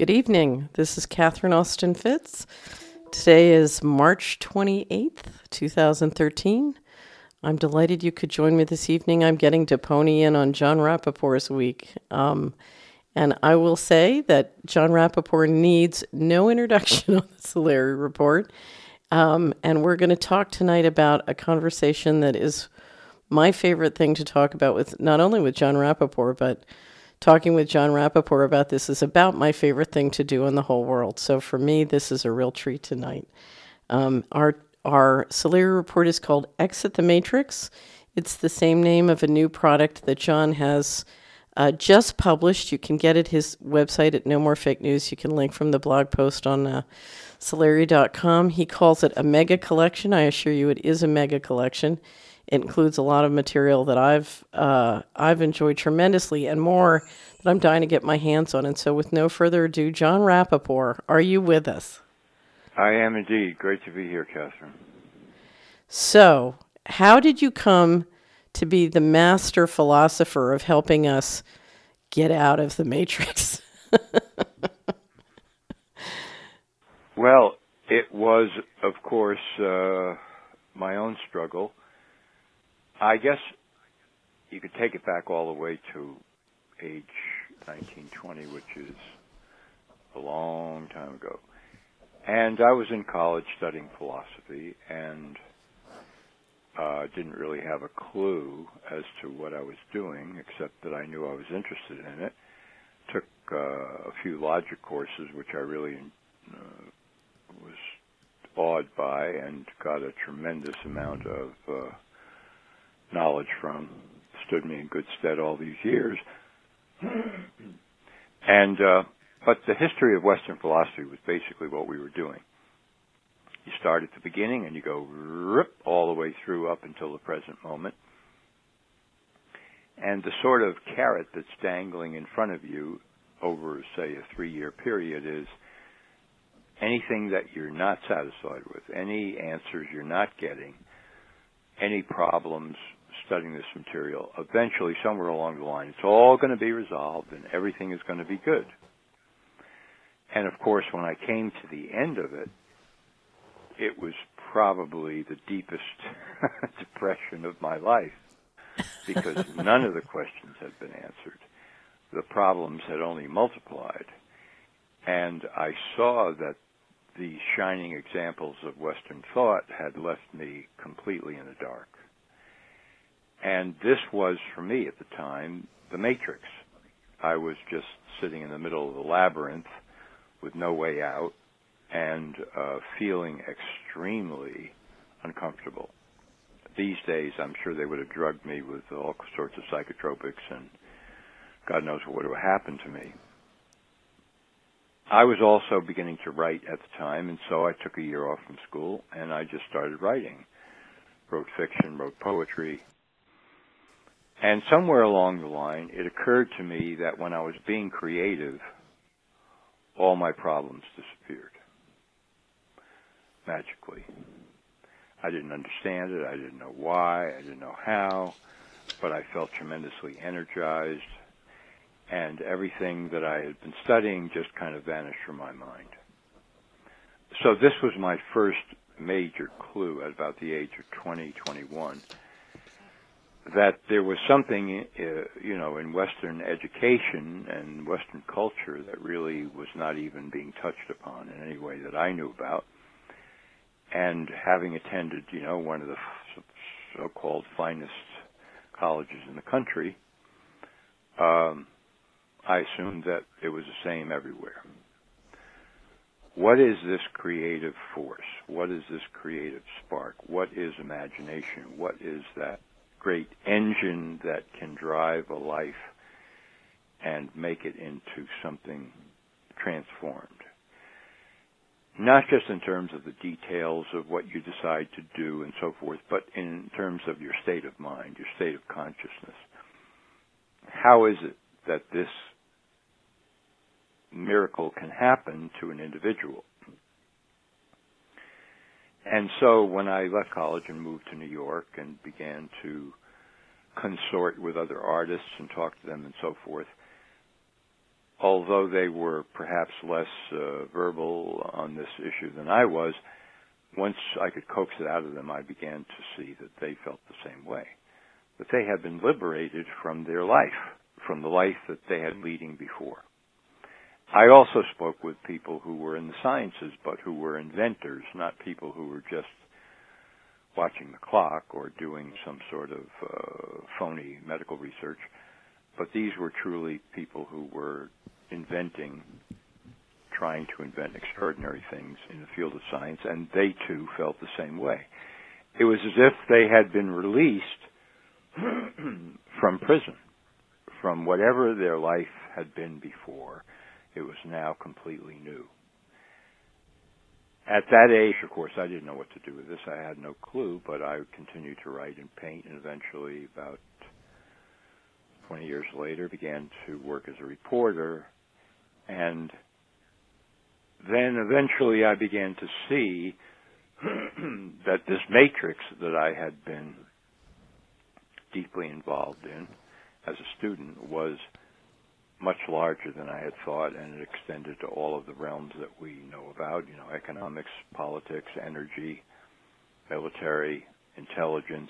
Good evening. This is Catherine Austin Fitz. Today is March 28th, 2013. I'm delighted you could join me this evening. I'm getting to pony in on Jon Rappaport's week. And I will say that Jon Rappaport needs no introduction on the Solari Report. And we're going to talk tonight about a conversation that is my favorite thing to talk about with not only with Jon Rappaport, but talking with Jon Rappaport about this is about my favorite thing to do in the whole world. So for me, this is a real treat tonight. Our Solari Report is called Exit the Matrix. It's the same name of a new product that Jon has just published. You can get it at his website at No More Fake News. You can link from the blog post on Solari.com. He calls it a mega collection. I assure you it is a mega collection. It includes a lot of material that I've enjoyed tremendously and more that I'm dying to get my hands on. And so with no further ado, Jon Rappaport, are you with us? I am indeed. Great to be here, Catherine. So how did you come to be the master philosopher of helping us get out of the matrix? Well, it was, of course, my own struggle. I guess you could take it back all the way to age 1920, which is a long time ago. And I was in college studying philosophy and didn't really have a clue as to what I was doing, except that I knew I was interested in it. Took a few logic courses, which I really was awed by and got a tremendous amount of knowledge from. Stood me in good stead all these years. And but the history of Western philosophy was basically what we were doing. You start at the beginning and you go all the way through up until the present moment. And the sort of carrot that's dangling in front of you over, say, a 3-year period is anything that you're not satisfied with, any answers you're not getting, any problems studying this material, eventually somewhere along the line, it's all going to be resolved and everything is going to be good. And of course, when I came to the end of it, it was probably the deepest depression of my life because none of the questions had been answered. The problems had only multiplied. And I saw that the shining examples of Western thought had left me completely in the dark. And this was, for me at the time, the matrix. I was just sitting in the middle of the labyrinth with no way out and feeling extremely uncomfortable. These days, I'm sure they would have drugged me with all sorts of psychotropics and God knows what would have happened to me. I was also beginning to write at the time, and so I took a year off from school and I just started writing. Wrote fiction, wrote poetry. And somewhere along the line, it occurred to me that when I was being creative, all my problems disappeared. Magically. I didn't understand it. I didn't know why. I didn't know how. But I felt tremendously energized. And everything that I had been studying just kind of vanished from my mind. So this was my first major clue at about the age of 20, 21. That there was something, in Western education and Western culture that really was not even being touched upon in any way that I knew about. And having attended, one of the so-called finest colleges in the country, I assumed that it was the same everywhere. What is this creative force? What is this creative spark? What is imagination? What is that great engine that can drive a life and make it into something transformed? Not just in terms of the details of what you decide to do and so forth, but in terms of your state of mind, your state of consciousness. How is it that this miracle can happen to an individual? And so when I left college and moved to New York and began to consort with other artists and talk to them and so forth, although they were perhaps less verbal on this issue than I was, once I could coax it out of them, I began to see that they felt the same way, that they had been liberated from their life, from the life that they had leading before. I also spoke with people who were in the sciences, but who were inventors, not people who were just watching the clock or doing some sort of phony medical research. But these were truly people who were inventing, trying to invent extraordinary things in the field of science, and they too felt the same way. It was as if they had been released from prison, from whatever their life had been before. It was now completely new. At that age, of course, I didn't know what to do with this. I had no clue, but I continued to write and paint, and eventually, about 20 years later, began to work as a reporter. And then eventually I began to see that this matrix that I had been deeply involved in as a student was much larger than I had thought, and it extended to all of the realms that we know about, economics, politics, energy, military, intelligence,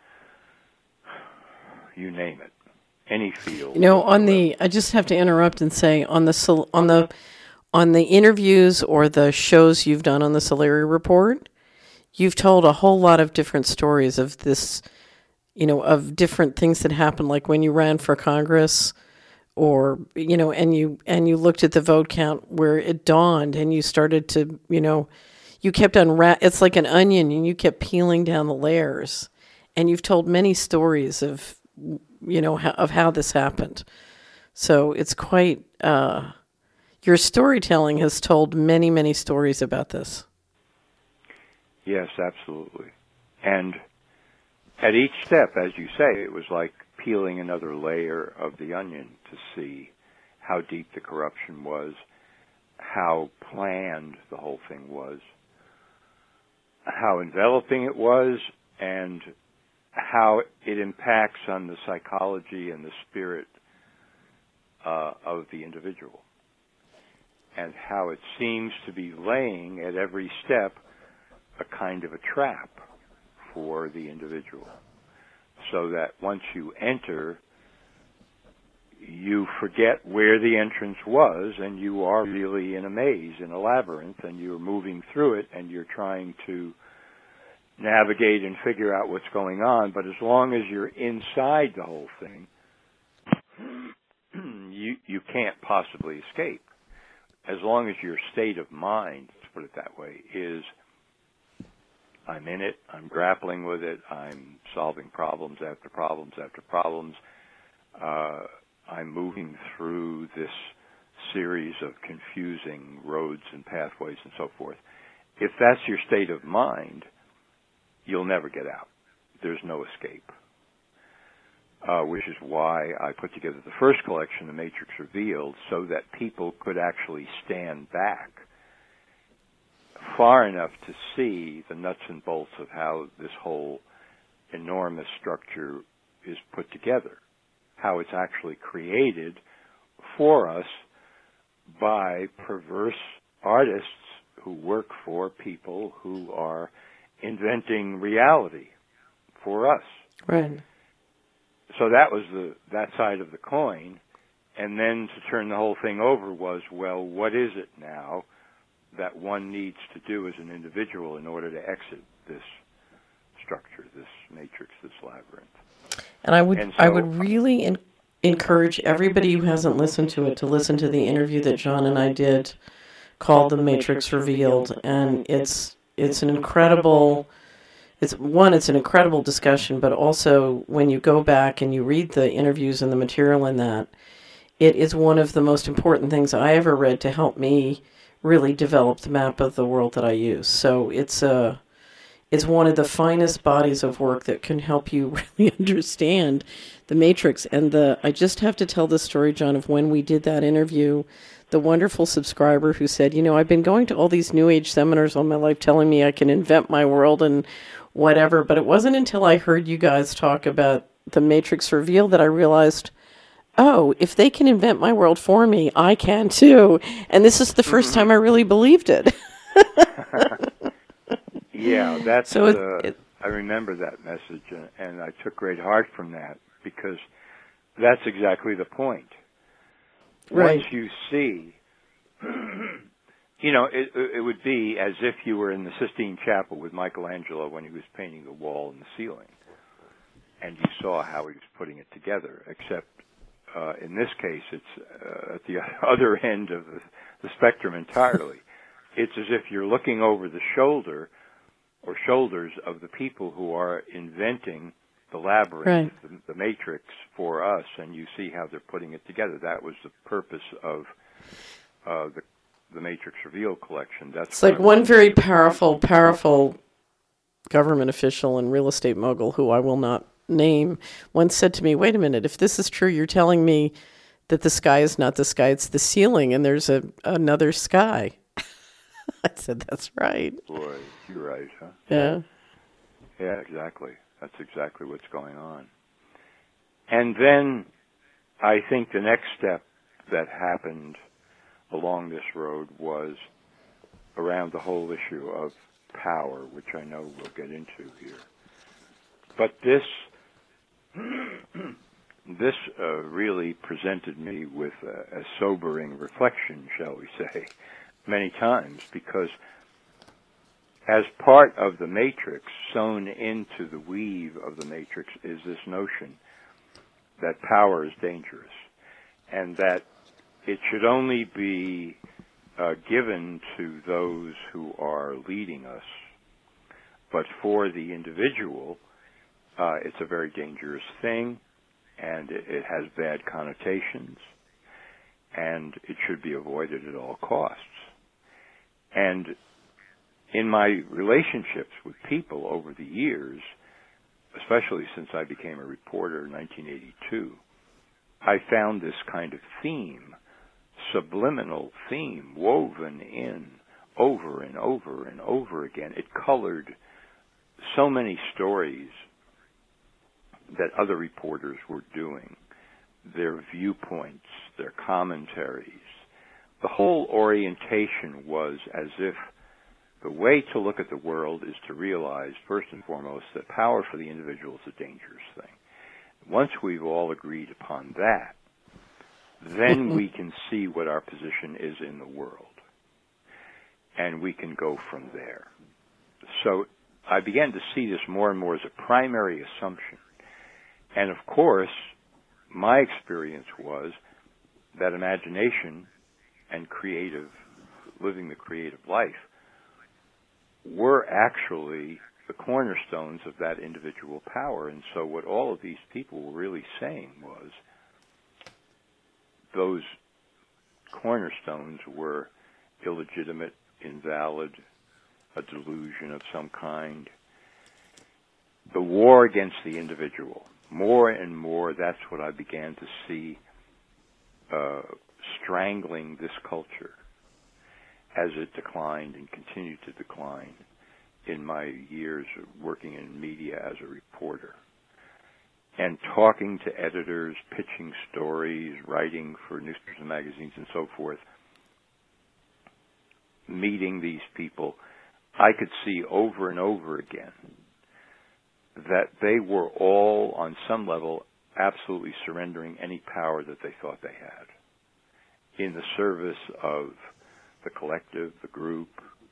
you name it, any field. I just have to interrupt and say, on the interviews or the shows you've done on the Solari Report, you've told a whole lot of different stories of this, of different things that happened, like when you ran for Congress, or and you looked at the vote count where it dawned, and you started to you kept it's like an onion, and you kept peeling down the layers, and you've told many stories of of how this happened. So it's quite your storytelling has told many, many stories about this. Yes, absolutely. And at each step, as you say, it was like peeling another layer of the onion to see how deep the corruption was, how planned the whole thing was, how enveloping it was, and how it impacts on the psychology and the spirit of the individual, and how it seems to be laying at every step a kind of a trap for the individual, so that once you enter, you forget where the entrance was, and you are really in a maze, in a labyrinth, and you're moving through it, and you're trying to navigate and figure out what's going on. But as long as you're inside the whole thing, you can't possibly escape. As long as your state of mind, to put it that way, is I'm in it, I'm grappling with it, I'm solving problems after problems after problems, I'm moving through this series of confusing roads and pathways and so forth. If that's your state of mind, you'll never get out. There's no escape, which is why I put together the first collection, The Matrix Revealed, so that people could actually stand back far enough to see the nuts and bolts of how this whole enormous structure is put together, how it's actually created for us by perverse artists who work for people who are inventing reality for us. Right. So that was that side of the coin. And then to turn the whole thing over was, well, what is it now that one needs to do as an individual in order to exit this structure, this matrix, this labyrinth? And I would really encourage everybody who hasn't listened to it to listen to the interview that John and I did called The Matrix Revealed. And it's an incredible discussion, but also when you go back and you read the interviews and the material in that, it is one of the most important things I ever read to help me really develop the map of the world that I use. So it's one of the finest bodies of work that can help you really understand the Matrix. And I just have to tell the story, John, of when we did that interview, the wonderful subscriber who said, I've been going to all these New Age seminars all my life telling me I can invent my world and whatever, but it wasn't until I heard you guys talk about The Matrix Revealed that I realized, oh, if they can invent my world for me, I can too. And this is the first time I really believed it. Yeah, that's. So I remember that message, and I took great heart from that, because that's exactly the point. right. Once you see, you know, it would be as if you were in the Sistine Chapel with Michelangelo when he was painting the wall and the ceiling, and you saw how he was putting it together, except in this case it's at the other end of the spectrum entirely. It's as if you're looking over the shoulder or shoulders of the people who are inventing the labyrinth, Right. the matrix for us, and you see how they're putting it together. That was the purpose of the Matrix Revealed collection. That's It's like one very powerful government official and real estate mogul, who I will not name, once said to me, wait a minute, if this is true, you're telling me that the sky is not the sky, it's the ceiling, and there's another sky. I said, that's right. Boy, you're right, huh? Yeah. Yeah, exactly. That's exactly what's going on. And then I think the next step that happened along this road was around the whole issue of power, which I know we'll get into here. But this really presented me with a sobering reflection, shall we say, many times, because as part of the matrix, sewn into the weave of the matrix, is this notion that power is dangerous, and that it should only be given to those who are leading us. But for the individual, it's a very dangerous thing, and it has bad connotations, and it should be avoided at all costs. And in my relationships with people over the years, especially since I became a reporter in 1982, I found this kind of theme, subliminal theme, woven in over and over and over again. It colored so many stories that other reporters were doing, their viewpoints, their commentaries. The whole orientation was as if the way to look at the world is to realize, first and foremost, that power for the individual is a dangerous thing. Once we've all agreed upon that, then we can see what our position is in the world, and we can go from there. So I began to see this more and more as a primary assumption. And of course, my experience was that imagination and living the creative life, were actually the cornerstones of that individual power. And so what all of these people were really saying was those cornerstones were illegitimate, invalid, a delusion of some kind. The war against the individual, more and more, that's what I began to see strangling this culture as it declined and continued to decline in my years working in media as a reporter. And talking to editors, pitching stories, writing for newspapers and magazines and so forth, meeting these people, I could see over and over again that they were all, on some level, absolutely surrendering any power that they thought they had in the service of the collective, the group,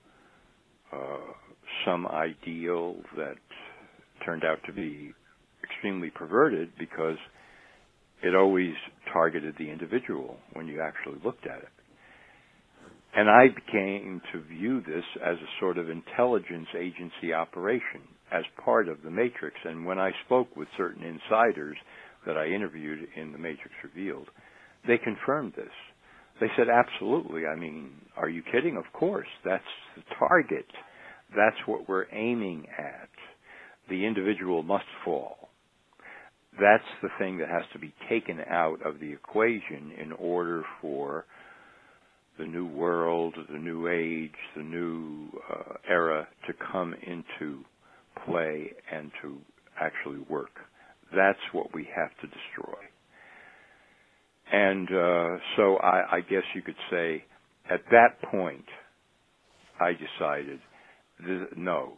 some ideal that turned out to be extremely perverted because it always targeted the individual when you actually looked at it. And I came to view this as a sort of intelligence agency operation as part of the Matrix. And when I spoke with certain insiders that I interviewed in the Matrix Revealed, they confirmed this. They said, absolutely. I mean, are you kidding? Of course. That's the target. That's what we're aiming at. The individual must fall. That's the thing that has to be taken out of the equation in order for the new world, the new age, the new era to come into play and to actually work. That's what we have to destroy. And so I guess you could say at that point I decided, no,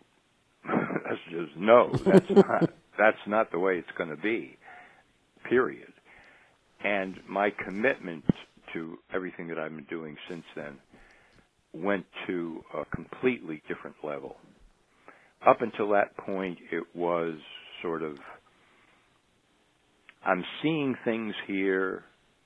that's not the way it's going to be, period. And my commitment to everything that I've been doing since then went to a completely different level. Up until that point, it was sort of, I'm seeing things here,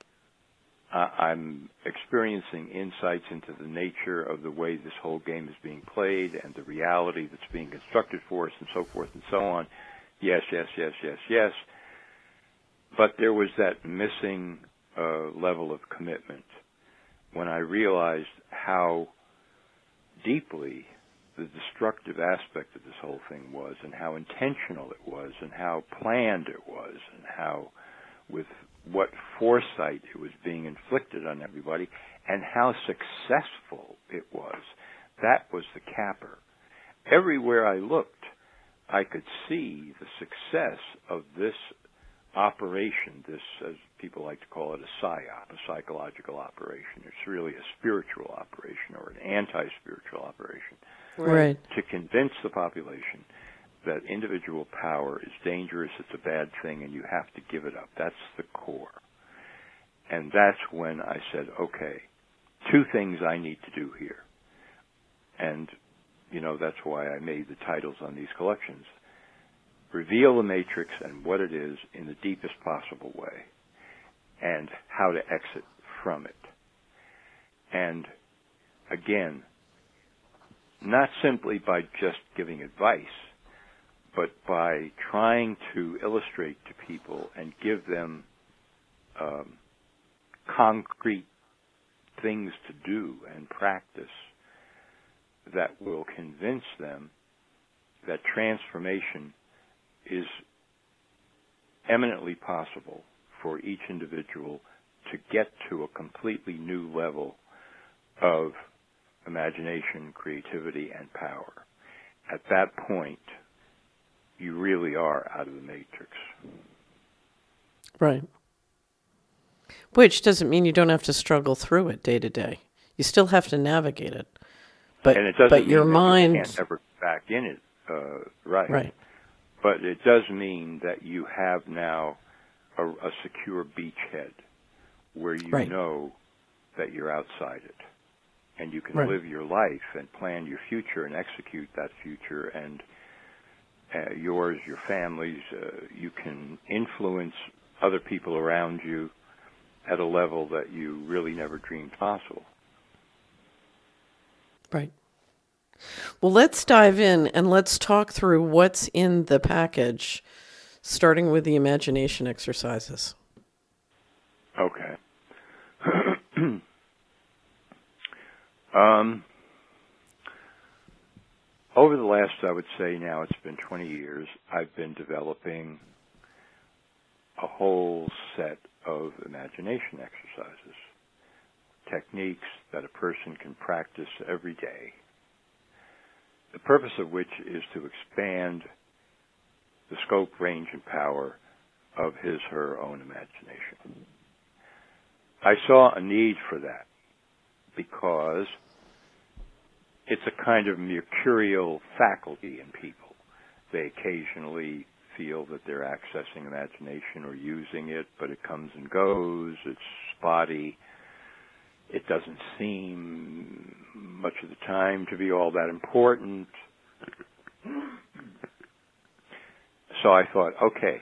I'm experiencing insights into the nature of the way this whole game is being played and the reality that's being constructed for us and so forth and so on. Yes, yes, yes, yes, yes. But there was that missing level of commitment when I realized how deeply the destructive aspect of this whole thing was, and how intentional it was, and how planned it was, and how with what foresight it was being inflicted on everybody, and how successful it was. That was the capper. Everywhere I looked, I could see the success of this operation, this, as people like to call it, a psyop, a psychological operation. It's really a spiritual operation or an anti-spiritual operation. Right. To convince the population that individual power is dangerous, it's a bad thing, and you have to give it up. That's the core. And that's when I said, okay, two things I need to do here. And, you know, that's why I made the titles on these collections. Reveal the matrix and what it is in the deepest possible way, and how to exit from it. And again, not simply by just giving advice, but by trying to illustrate to people and give them concrete things to do and practice that will convince them that transformation is eminently possible for each individual to get to a completely new level of imagination, creativity, and power. At that point, you really are out of the matrix. Right. Which doesn't mean you don't have to struggle through it day to day. You still have to navigate it. But, and it doesn't but mean your that mind... you can't ever get back in it. Right. Right. But it does mean that you have now a secure beachhead where you right. know that you're outside it. And you can right. live your life and plan your future and execute that future, and yours, your family's. You can influence other people around you at a level that you really never dreamed possible. Right. Well, let's dive in and let's talk through what's in the package, starting with the imagination exercises. Okay. Over the last, I would say now it's been 20 years, I've been developing a whole set of imagination exercises, techniques that a person can practice every day, the purpose of which is to expand the scope, range, and power of his, her own imagination. I saw a need for that because it's a kind of mercurial faculty in people. They occasionally feel that they're accessing imagination or using it, but it comes and goes, it's spotty, it doesn't seem much of the time to be all that important. So I thought, okay,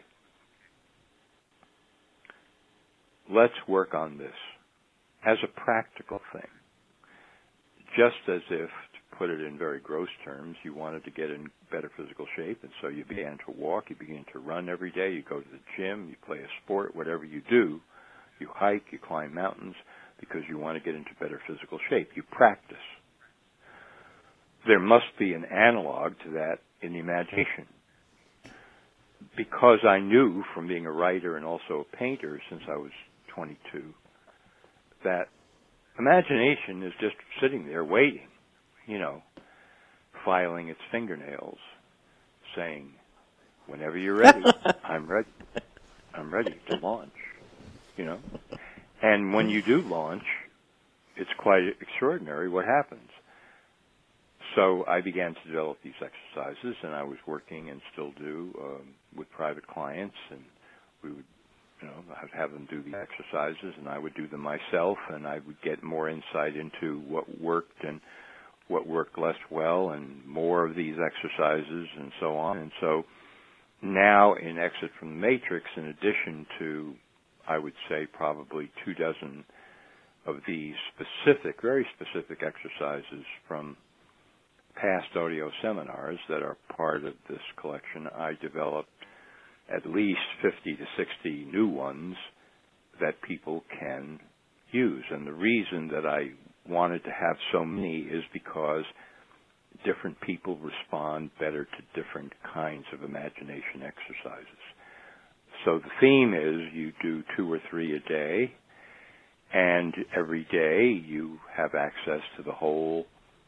let's work on this as a practical thing. Just as if, to put it in very gross terms, you wanted to get in better physical shape, and so you began to walk, you began to run every day, you go to the gym, you play a sport, whatever you do, you hike, you climb mountains, because you want to get into better physical shape. You practice. There must be an analog to that in the imagination. Because I knew from being a writer and also a painter since I was 22 that imagination is just sitting there waiting, you know, filing its fingernails, saying, whenever you're ready, I'm ready. I'm ready to launch, you know. And when you do launch, it's quite extraordinary what happens. So I began to develop these exercises, and I was working and still do with private clients, and we would, I'd have them do the exercises, and I would do them myself, and I would get more insight into what worked and what worked less well, and more of these exercises, and so on. And so now in Exit from the Matrix, in addition to, I would say, probably 24 of these specific, very specific exercises from past audio seminars that are part of this collection, I developed at least 50 to 60 new ones that people can use. And the reason that I wanted to have so many is because different people respond better to different kinds of imagination exercises. So the theme is you do 2 or 3 a day, and every day you have access to the whole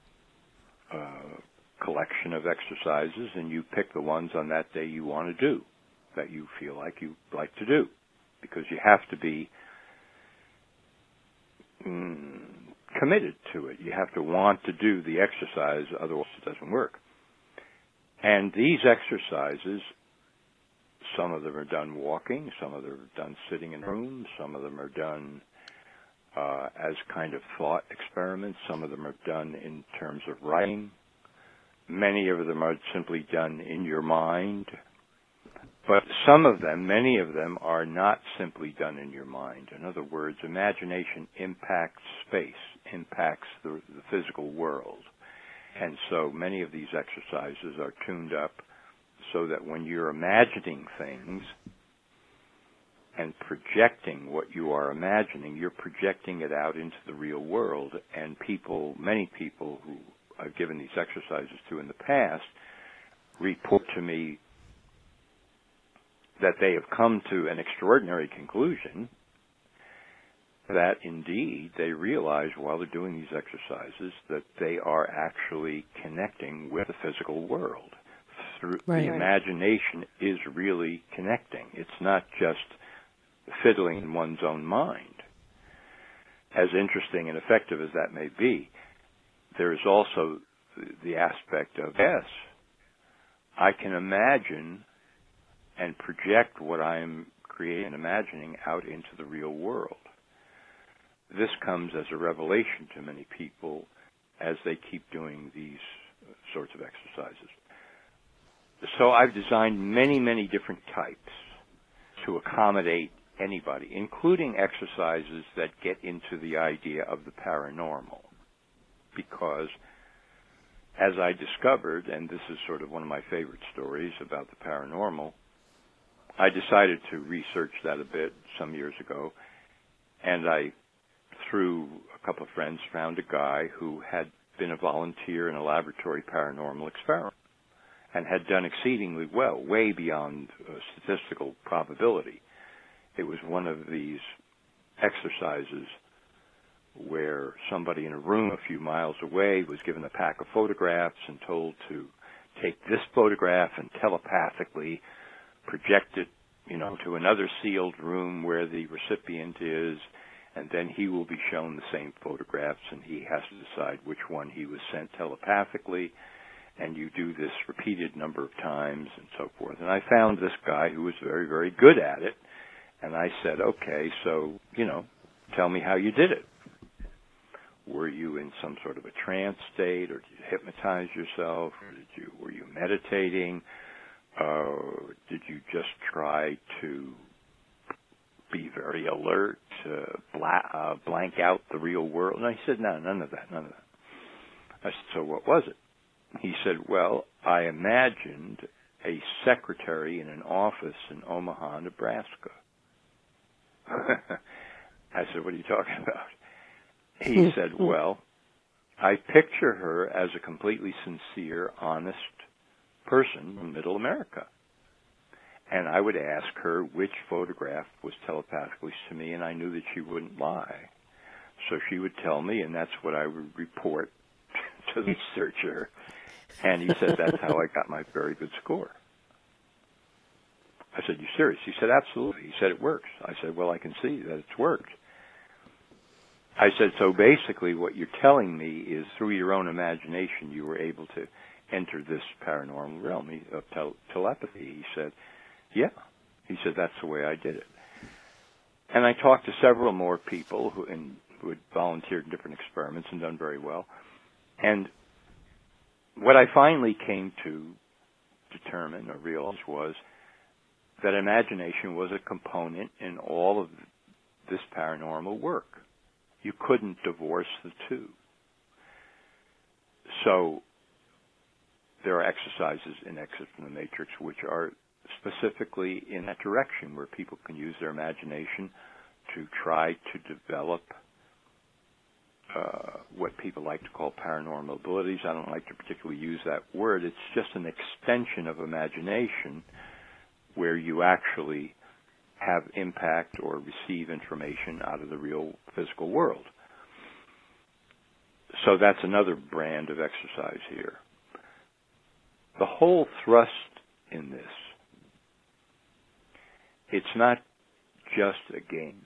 collection of exercises, and you pick the ones on that day you want to do, that you feel like you like to do, because you have to be committed to it. You have to want to do the exercise, otherwise it doesn't work. And these exercises, some of them are done walking, some of them are done sitting in rooms, some of them are done as kind of thought experiments, some of them are done in terms of writing. Many of them are simply done in your mind. But some of them, many of them, are not simply done in your mind. In other words, imagination impacts space, impacts the physical world. And so many of these exercises are tuned up so that when you're imagining things and projecting what you are imagining, you're projecting it out into the real world. And many people who I've given these exercises to in the past report to me that they have come to an extraordinary conclusion that indeed they realize while they're doing these exercises that they are actually connecting with the physical world. The imagination is really connecting. It's not just fiddling in one's own mind. As interesting and effective as that may be, there is also the aspect of, yes, I can imagine and project what I'm creating and imagining out into the real world. This comes as a revelation to many people as they keep doing these sorts of exercises. So I've designed many, many different types to accommodate anybody, including exercises that get into the idea of the paranormal. Because as I discovered, and this is sort of one of my favorite stories about the paranormal, I decided to research that a bit some years ago, and I, through a couple of friends, found a guy who had been a volunteer in a laboratory paranormal experiment and had done exceedingly well, way beyond statistical probability. It was one of these exercises where somebody in a room a few miles away was given a pack of photographs and told to take this photograph and telepathically project it, to another sealed room where the recipient is, and then he will be shown the same photographs, and he has to decide which one he was sent telepathically, and you do this repeated number of times and so forth. And I found this guy who was very, very good at it, and I said, okay, so, tell me how you did it. Were you in some sort of a trance state, or did you hypnotize yourself, or were you meditating? Did you just try to be very alert, blank out the real world? And I said, no, none of that. I said, so what was it? He said, well, I imagined a secretary in an office in Omaha, Nebraska. I said, what are you talking about? He said, well, I picture her as a completely sincere, honest person from Middle America. And I would ask her which photograph was telepathically to me, and I knew that she wouldn't lie. So she would tell me, and that's what I would report to the researcher. And he said, that's how I got my very good score. I said, you serious? He said, absolutely. He said, it works. I said, well, I can see that it's worked. I said, so basically what you're telling me is through your own imagination you were able to enter this paranormal realm of telepathy. He said, yeah. He said, that's the way I did it. And I talked to several more people who had volunteered in different experiments and done very well. And what I finally came to determine or realize was that imagination was a component in all of this paranormal work. You couldn't divorce the two. So there are exercises in Exit from the Matrix which are specifically in that direction, where people can use their imagination to try to develop what people like to call paranormal abilities. I don't like to particularly use that word. It's just an extension of imagination where you actually have impact or receive information out of the real physical world. So that's another brand of exercise here. The whole thrust in this, it's not just a game.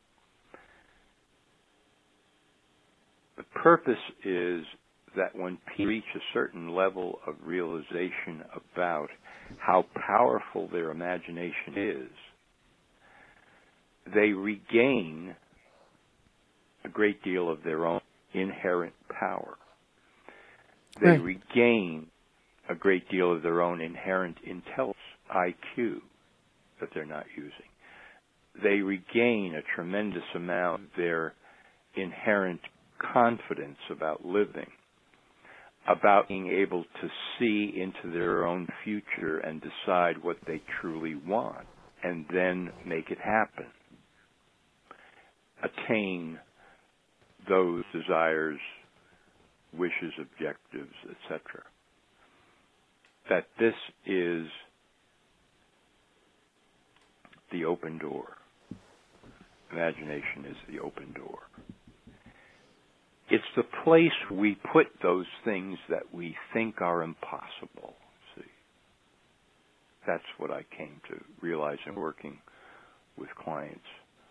The purpose is that when people reach a certain level of realization about how powerful their imagination is, they regain a great deal of their own inherent power. They Right. regain a great deal of their own inherent intelligence, IQ, that they're not using. They regain a tremendous amount of their inherent confidence about living, about being able to see into their own future and decide what they truly want, and then make it happen. Attain those desires, wishes, objectives, etc. That this is the open door. Imagination is the open door. It's the place we put those things that we think are impossible. See, that's what I came to realize in working with clients.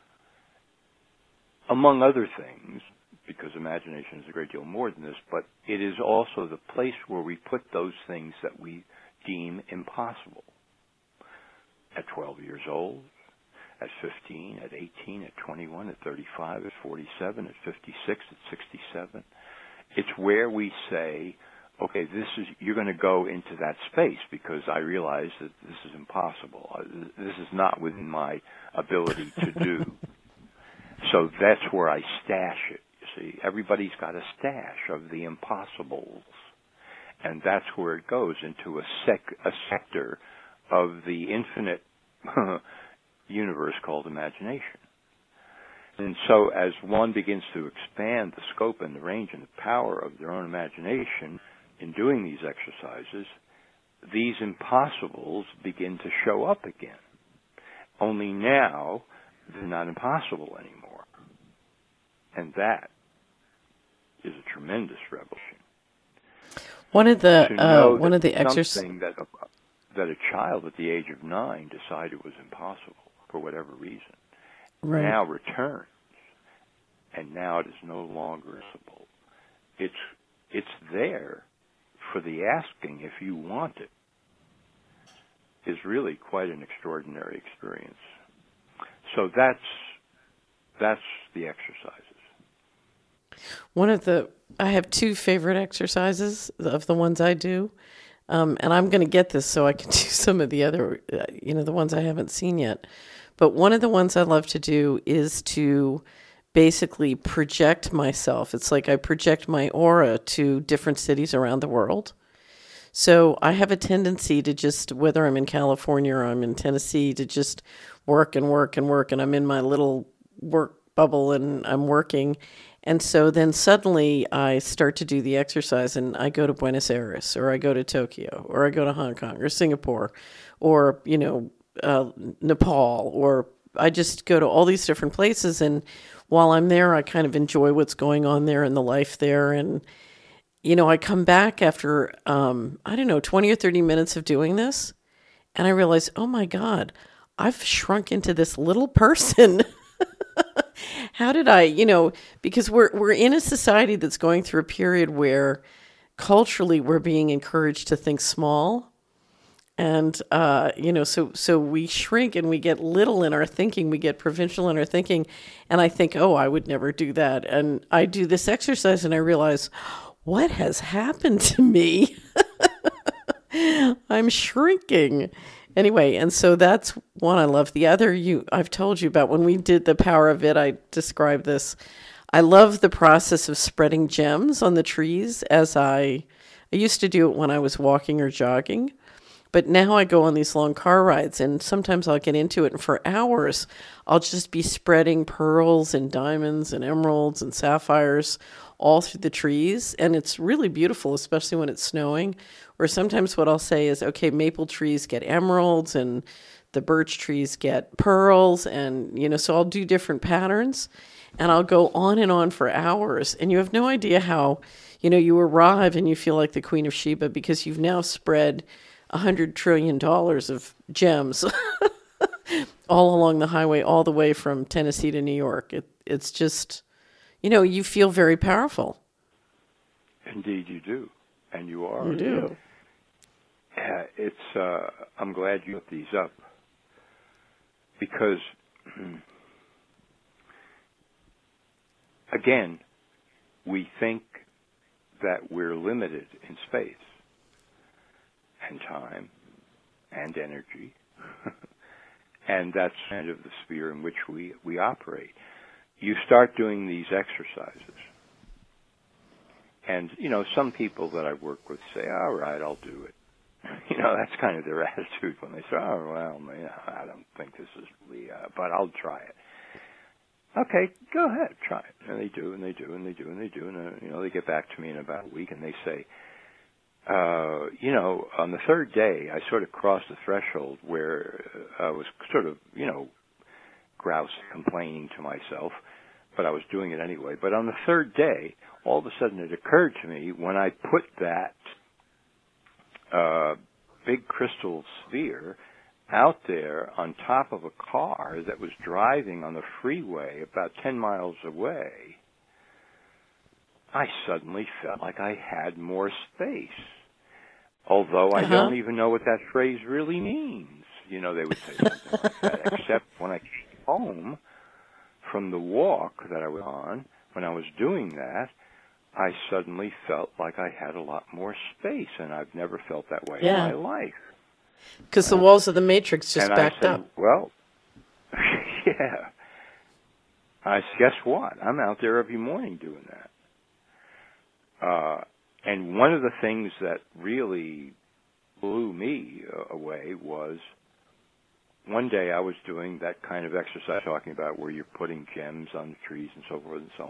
Among other things, because imagination is a great deal more than this, but it is also the place where we put those things that we deem impossible. At 12 years old, at 15, at 18, at 21, at 35, at 47, at 56, at 67. It's where we say, okay, you're going to go into that space because I realize that this is impossible. This is not within my ability to do. So that's where I stash it. You see, everybody's got a stash of the impossibles, and that's where it goes into a sector of the infinite universe called imagination. And so as one begins to expand the scope and the range and the power of their own imagination in doing these exercises, these impossibles begin to show up again. Only now they're not impossible anymore. And that is a tremendous revolution. One of the exercises something that a child at the age of 9 decided was impossible for whatever reason, right. now returns, and now it is no longer impossible. It's there for the asking if you want it. Is really quite an extraordinary experience. So that's the exercises. I have two favorite exercises of the ones I do. And I'm going to get this so I can do some of the other, the ones I haven't seen yet. But one of the ones I love to do is to basically project myself. It's like I project my aura to different cities around the world. So I have a tendency to just, whether I'm in California or I'm in Tennessee, to just work and work and work. And I'm in my little work bubble and I'm working. And so then suddenly I start to do the exercise and I go to Buenos Aires or I go to Tokyo or I go to Hong Kong or Singapore or, Nepal, or I just go to all these different places. And while I'm there, I kind of enjoy what's going on there and the life there. And, I come back after, 20 or 30 minutes of doing this and I realize, oh my God, I've shrunk into this little person. How did I, because we're in a society that's going through a period where culturally we're being encouraged to think small. And, so we shrink and we get little in our thinking, we get provincial in our thinking. And I think, oh, I would never do that. And I do this exercise and I realize, what has happened to me? I'm shrinking. Anyway, and so that's one I love. The other I've told you about when we did The Power of It, I described this. I love the process of spreading gems on the trees I used to do it when I was walking or jogging. But now I go on these long car rides, and sometimes I'll get into it, and for hours, I'll just be spreading pearls and diamonds and emeralds and sapphires all through the trees. And it's really beautiful, especially when it's snowing. Or sometimes what I'll say is, okay, maple trees get emeralds, and the birch trees get pearls. And, so I'll do different patterns, and I'll go on and on for hours. And you have no idea how, you arrive and you feel like the Queen of Sheba because you've now spread $100 trillion of gems all along the highway, all the way from Tennessee to New York. It's just, you feel very powerful. Indeed you do. And you are. You do. I'm glad you put these up because, again, we think that we're limited in space and time and energy. And that's kind of the sphere in which we operate. You start doing these exercises. And, some people that I work with say, all right, I'll do it. That's kind of their attitude when they say, oh, well, I don't think this is really, but I'll try it. Okay, go ahead, try it. And they do, and they do, and they do, and they do. And, they get back to me in about a week and they say, on the third day, I sort of crossed the threshold where I was sort of, grouse complaining to myself, but I was doing it anyway. But on the third day, all of a sudden it occurred to me when I put that big crystal sphere out there on top of a car that was driving on the freeway about 10 miles away, I suddenly felt like I had more space. Although I don't even know what that phrase really means. They would say something like that, except when I came home from the walk that I was on, when I was doing that, I suddenly felt like I had a lot more space, and I've never felt that way in my life. Because the walls of the Matrix just backed up. Well, yeah. Guess what? I'm out there every morning doing that. And one of the things that really blew me away was one day I was doing that kind of exercise talking about where you're putting gems on the trees and so forth and so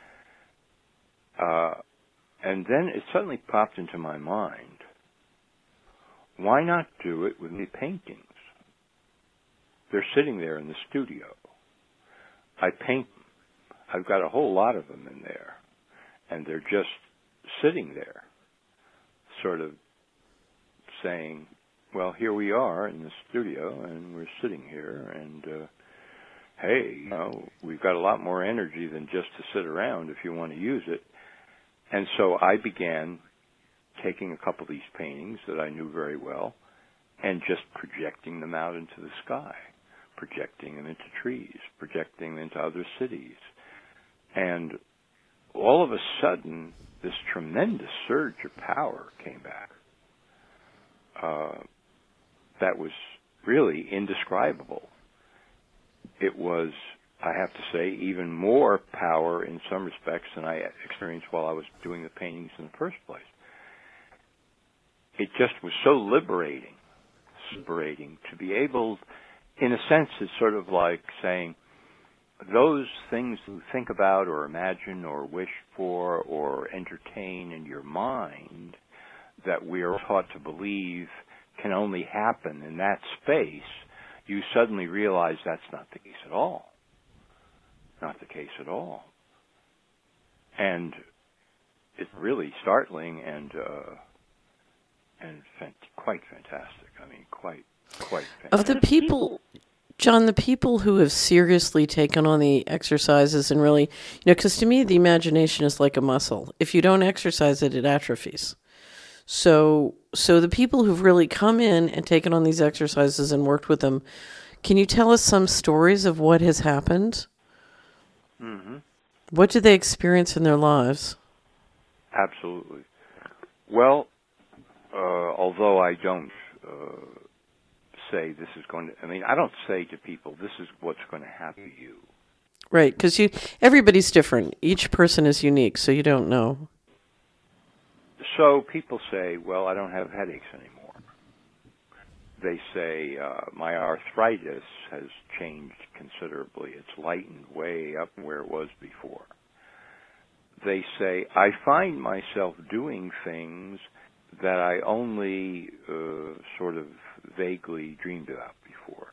on. And then it suddenly popped into my mind, why not do it with the paintings? They're sitting there in the studio. I paint them. I've got a whole lot of them in there. And they're just sitting there, sort of saying, well, here we are in the studio, and we're sitting here, and, hey, we've got a lot more energy than just to sit around if you want to use it. And so I began taking a couple of these paintings that I knew very well and just projecting them out into the sky, projecting them into trees, projecting them into other cities. And all of a sudden, this tremendous surge of power came back. That was really indescribable. It was, I have to say, even more power in some respects than I experienced while I was doing the paintings in the first place. It just was so liberating to be able, in a sense, it's sort of like saying, those things you think about or imagine or wish for or entertain in your mind that we are taught to believe can only happen in that space, you suddenly realize that's not the case at all. Not the case at all. And it's really startling and quite fantastic. I mean, quite fantastic. Of the people, John, the people who have seriously taken on the exercises and really, because to me, the imagination is like a muscle. If you don't exercise it, it atrophies. So the people who've really come in and taken on these exercises and worked with them, can you tell us some stories of what has happened? Mm-hmm. What did they experience in their lives? Absolutely. Well, although I don't say this is going to, I don't say to people, this is what's going to happen to you. Right, because everybody's different. Each person is unique, so you don't know. So people say, well, I don't have headaches anymore. They say, my arthritis has changed considerably. It's lightened way up where it was before. They say, I find myself doing things that I only sort of vaguely dreamed about before.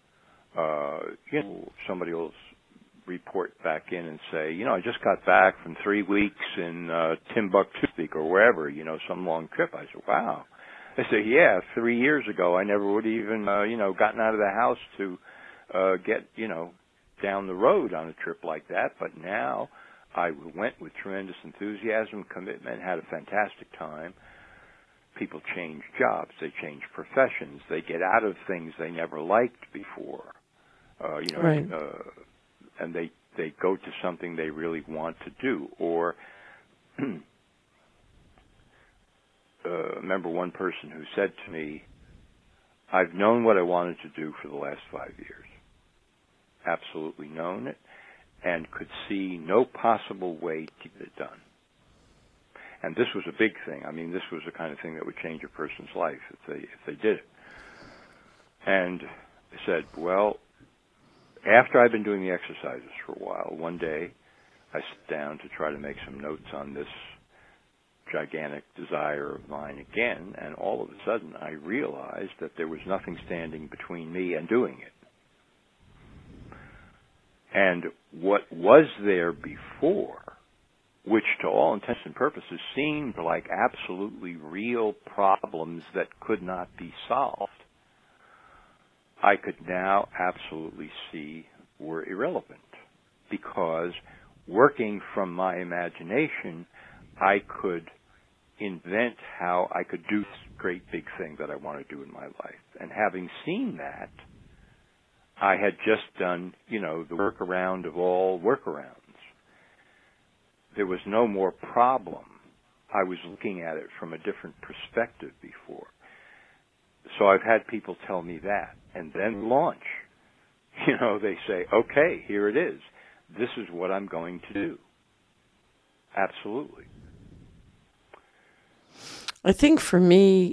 Somebody will report back in and say, I just got back from 3 weeks in Timbuktu or wherever, some long trip. I said, wow. They say, yeah, 3 years ago I never would have even, gotten out of the house to get, down the road on a trip like that. But now I went with tremendous enthusiasm, commitment, had a fantastic time. People change jobs, they change professions, they get out of things they never liked before, right. And they go to something they really want to do. Or remember one person who said to me, I've known what I wanted to do for the last 5 years, absolutely known it, and could see no possible way to get it done. And this was a big thing. This was the kind of thing that would change a person's life if they did it. And I said, well, after I've been doing the exercises for a while, one day I sat down to try to make some notes on this gigantic desire of mine again, and all of a sudden I realized that there was nothing standing between me and doing it. And what was there before, which to all intents and purposes seemed like absolutely real problems that could not be solved, I could now absolutely see were irrelevant, because working from my imagination, I could invent how I could do this great big thing that I want to do in my life. And having seen that, I had just done, the workaround of all workarounds. There was no more problem. I was looking at it from a different perspective before. So I've had people tell me that. And then launch. They say, okay, here it is. This is what I'm going to do. Absolutely. I think for me,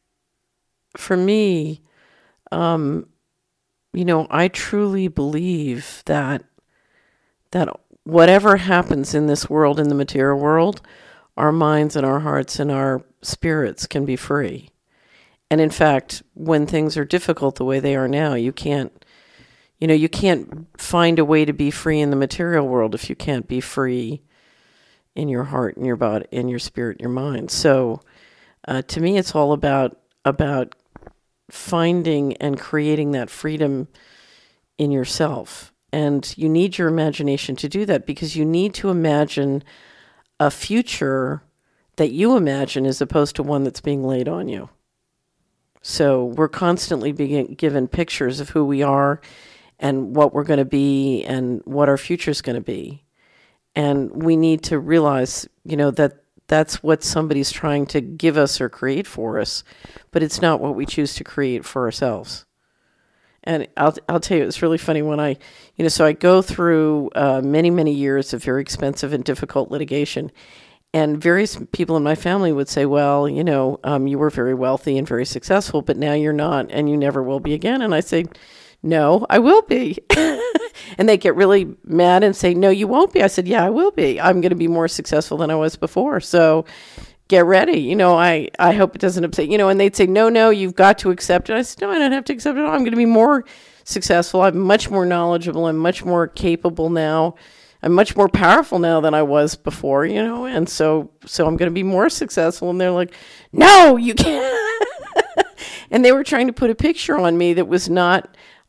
I truly believe that whatever happens in this world, in the material world, our minds and our hearts and our spirits can be free. And in fact, when things are difficult the way they are now, you can't find a way to be free in the material world if you can't be free in your heart and your body, in your spirit, and your mind. So to me, it's all about finding and creating that freedom in yourself. And you need your imagination to do that, because you need to imagine a future that you imagine as opposed to one that's being laid on you. So we're constantly being given pictures of who we are and what we're going to be and what our future is going to be. And we need to realize, that that's what somebody's trying to give us or create for us, but it's not what we choose to create for ourselves. And I'll tell you, it's really funny when I go through many, many years of very expensive and difficult litigation, and various people in my family would say, well, you were very wealthy and very successful, but now you're not, and you never will be again. And I say, no, I will be. And they get really mad and say, no, you won't be. I said, yeah, I will be. I'm going to be more successful than I was before. So get ready. I hope it doesn't upset, and they'd say, no, you've got to accept it. I said, no, I don't have to accept it. I'm going to be more successful. I'm much more knowledgeable. I'm much more capable now. I'm much more powerful now than I was before, and so I'm going to be more successful. And they're like, no, you can't. And they were trying to put a picture on me that was not,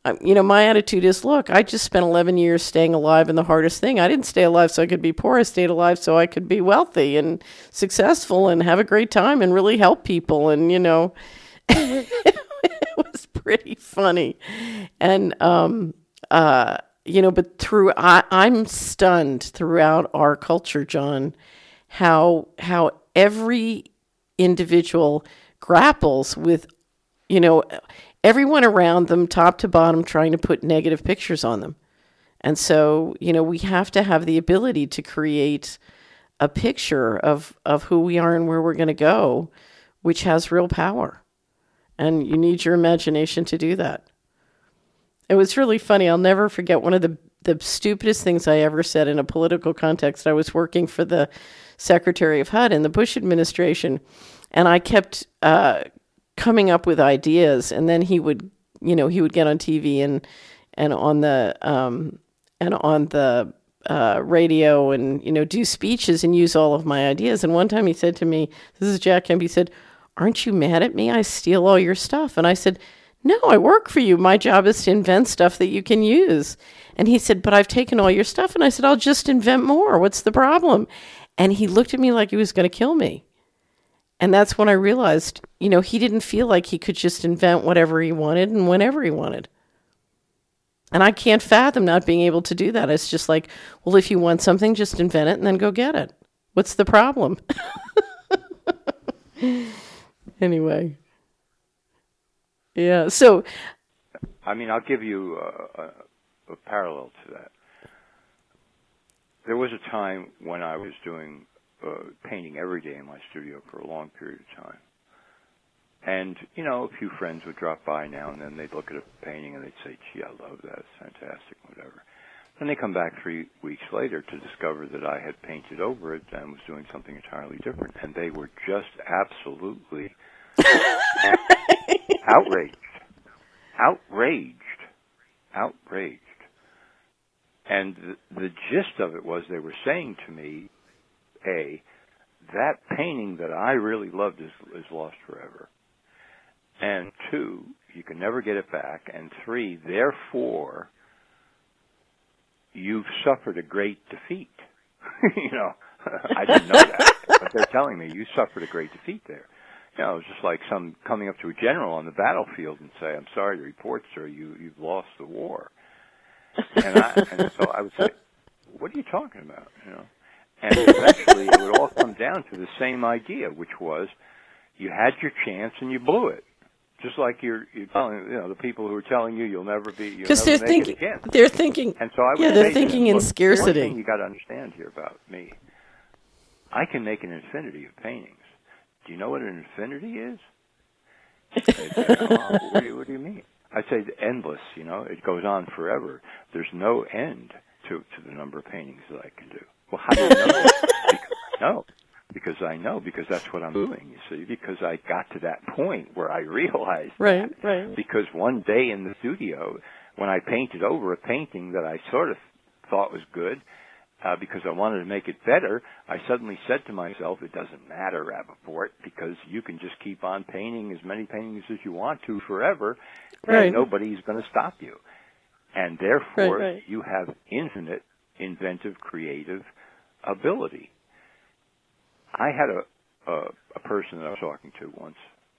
my attitude is, look, I just spent 11 years staying alive in the hardest thing. I didn't stay alive so I could be poor. I stayed alive so I could be wealthy and successful and have a great time and really help people. And, it was pretty funny. And, but I'm stunned throughout our culture, John, how every individual grapples with, everyone around them, top to bottom, trying to put negative pictures on them. And so, we have to have the ability to create a picture of who we are and where we're going to go, which has real power. And you need your imagination to do that. It was really funny. I'll never forget one of the stupidest things I ever said in a political context. I was working for the Secretary of HUD in the Bush administration, and I kept coming up with ideas, and then he would get on TV and on the radio and do speeches and use all of my ideas. And one time he said to me, this is Jack Kemp, he said, "Aren't you mad at me? I steal all your stuff." And I said, "No, I work for you. My job is to invent stuff that you can use." And he said, "But I've taken all your stuff." And I said, "I'll just invent more. What's the problem?" And he looked at me like he was going to kill me. And that's when I realized, he didn't feel like he could just invent whatever he wanted and whenever he wanted. And I can't fathom not being able to do that. It's just like, well, if you want something, just invent it and then go get it. What's the problem? Anyway. Yeah, so... I'll give you a parallel to that. There was a time when I was doing painting every day in my studio for a long period of time. And, a few friends would drop by now and then. They'd look at a painting and they'd say, "Gee, I love that. It's fantastic," whatever. Then they come back 3 weeks later to discover that I had painted over it and was doing something entirely different. And they were just absolutely outraged. And the gist of it was they were saying to me, A, that painting that I really loved is lost forever. And 2, you can never get it back. And 3, therefore, you've suffered a great defeat. I didn't know that, but they're telling me you suffered a great defeat there. It's just like some coming up to a general on the battlefield and say, "I'm sorry to report, sir, you've lost the war." And so I would say, "What are you talking about?" And eventually it would all come down to the same idea, which was you had your chance and you blew it. Just like you're telling the people who are telling you you'll never make it again. They're thinking. And so I would they're thinking in scarcity. One thing you got to understand here about me, I can make an infinity of paintings. Do you know what an infinity is? What do you mean? I say endless. It goes on forever. There's no end to the number of paintings that I can do. Well, how do you know? Because that's what I'm doing, you see, because I got to that point where I realized that. Right. Because one day in the studio, when I painted over a painting that I sort of thought was good, because I wanted to make it better, I suddenly said to myself, it doesn't matter, Rappaport, because you can just keep on painting as many paintings as you want to forever, and nobody's going to stop you. And therefore, you have infinite inventive, creative ability. I had a person that I was talking to once,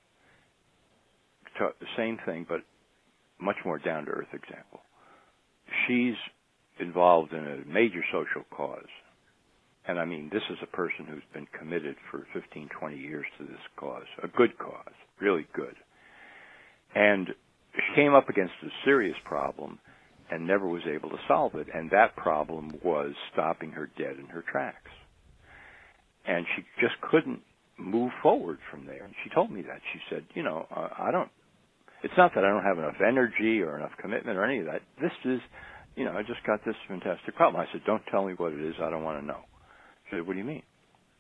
the same thing, but much more down-to-earth example. She's involved in a major social cause. And I mean, this is a person who's been committed for 15, 20 years to this cause, a good cause, really good. And she came up against a serious problem and never was able to solve it. And that problem was stopping her dead in her tracks. And she just couldn't move forward from there. And she told me that. She said, it's not that I don't have enough energy or enough commitment or any of that. This is, I just got this fantastic problem. I said, don't tell me what it is. I don't want to know. She said, what do you mean?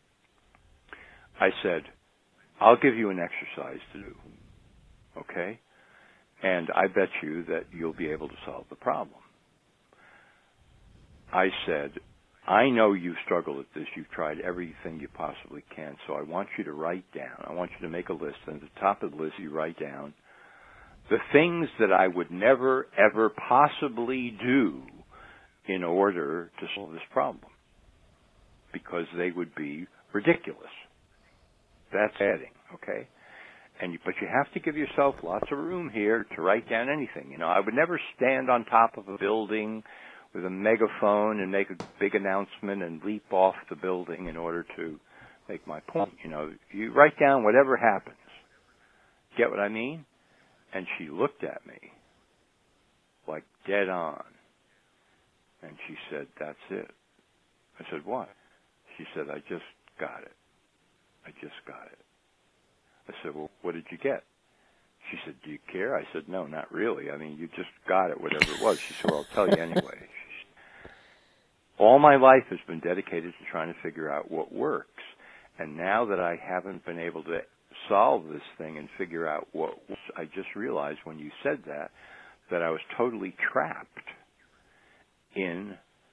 I said, I'll give you an exercise to do, okay? And I bet you that you'll be able to solve the problem. I said, I know you struggle at this. You've tried everything you possibly can, so I want you to write down. I want you to make a list, and at the top of the list you write down the things that I would never, ever possibly do in order to solve this problem, because they would be ridiculous. That's adding, okay? But you have to give yourself lots of room here to write down anything. I would never stand on top of a building with a megaphone and make a big announcement and leap off the building in order to make my point. You write down whatever happens. Get what I mean? And she looked at me like dead on. And she said, "That's it." I said, "What?" She said, "I just got it. I just got it." I said, "Well, what did you get?" She said, "Do you care?" I said, "No, not really. I mean, you just got it, whatever it was." She said, "Well, I'll tell you anyway." All my life has been dedicated to trying to figure out what works. And now that I haven't been able to solve this thing and figure out what works, I just realized when you said that I was totally trapped in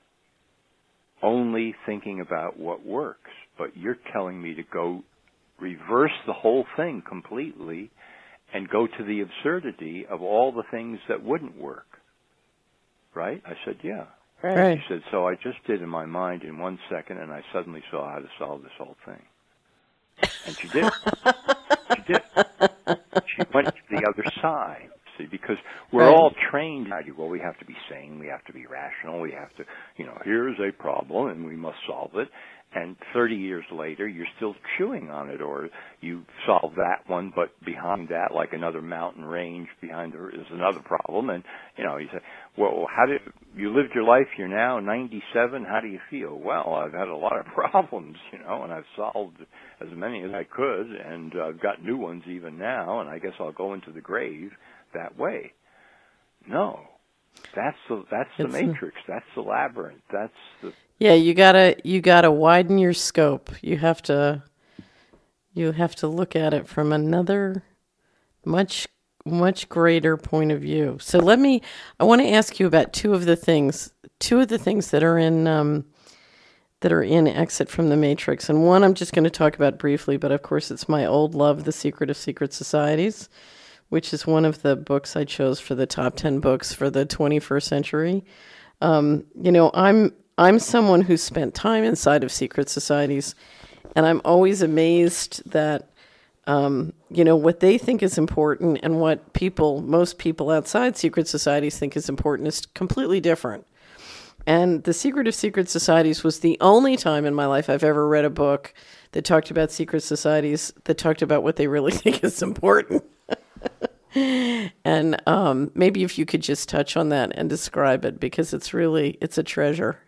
only thinking about what works. But you're telling me to go reverse the whole thing completely and go to the absurdity of all the things that wouldn't work. Right? I said, "Yeah." Right. She said, "So I just did in my mind in 1 second, and I suddenly saw how to solve this whole thing." And she did. She did. She went to the other side. See, because we're all trained. Well, we have to be sane. We have to be rational. We have to, here's a problem, and we must solve it. And 30 years later, you're still chewing on it, or you solve that one, but behind that, like another mountain range behind there is another problem. And, you say, "Well, you lived your life, you're now 97, how do you feel?" "Well, I've had a lot of problems, and I've solved as many as I could, and I've got new ones even now, and I guess I'll go into the grave that way." No. That's the matrix. That's the labyrinth. That's the... Yeah, you gotta widen your scope. You have to look at it from another much greater point of view. So I want to ask you about two of the things that are in Exit from the Matrix. And one I'm just going to talk about briefly, but of course it's my old love, The Secret of Secret Societies, which is one of the books I chose for the top 10 books for the 21st century. I'm someone who spent time inside of secret societies, and I'm always amazed that, what they think is important and what most people outside secret societies think is important is completely different. And The Secret of Secret Societies was the only time in my life I've ever read a book that talked about secret societies, that talked about what they really think is important. And maybe if you could just touch on that and describe it, because it's a treasure.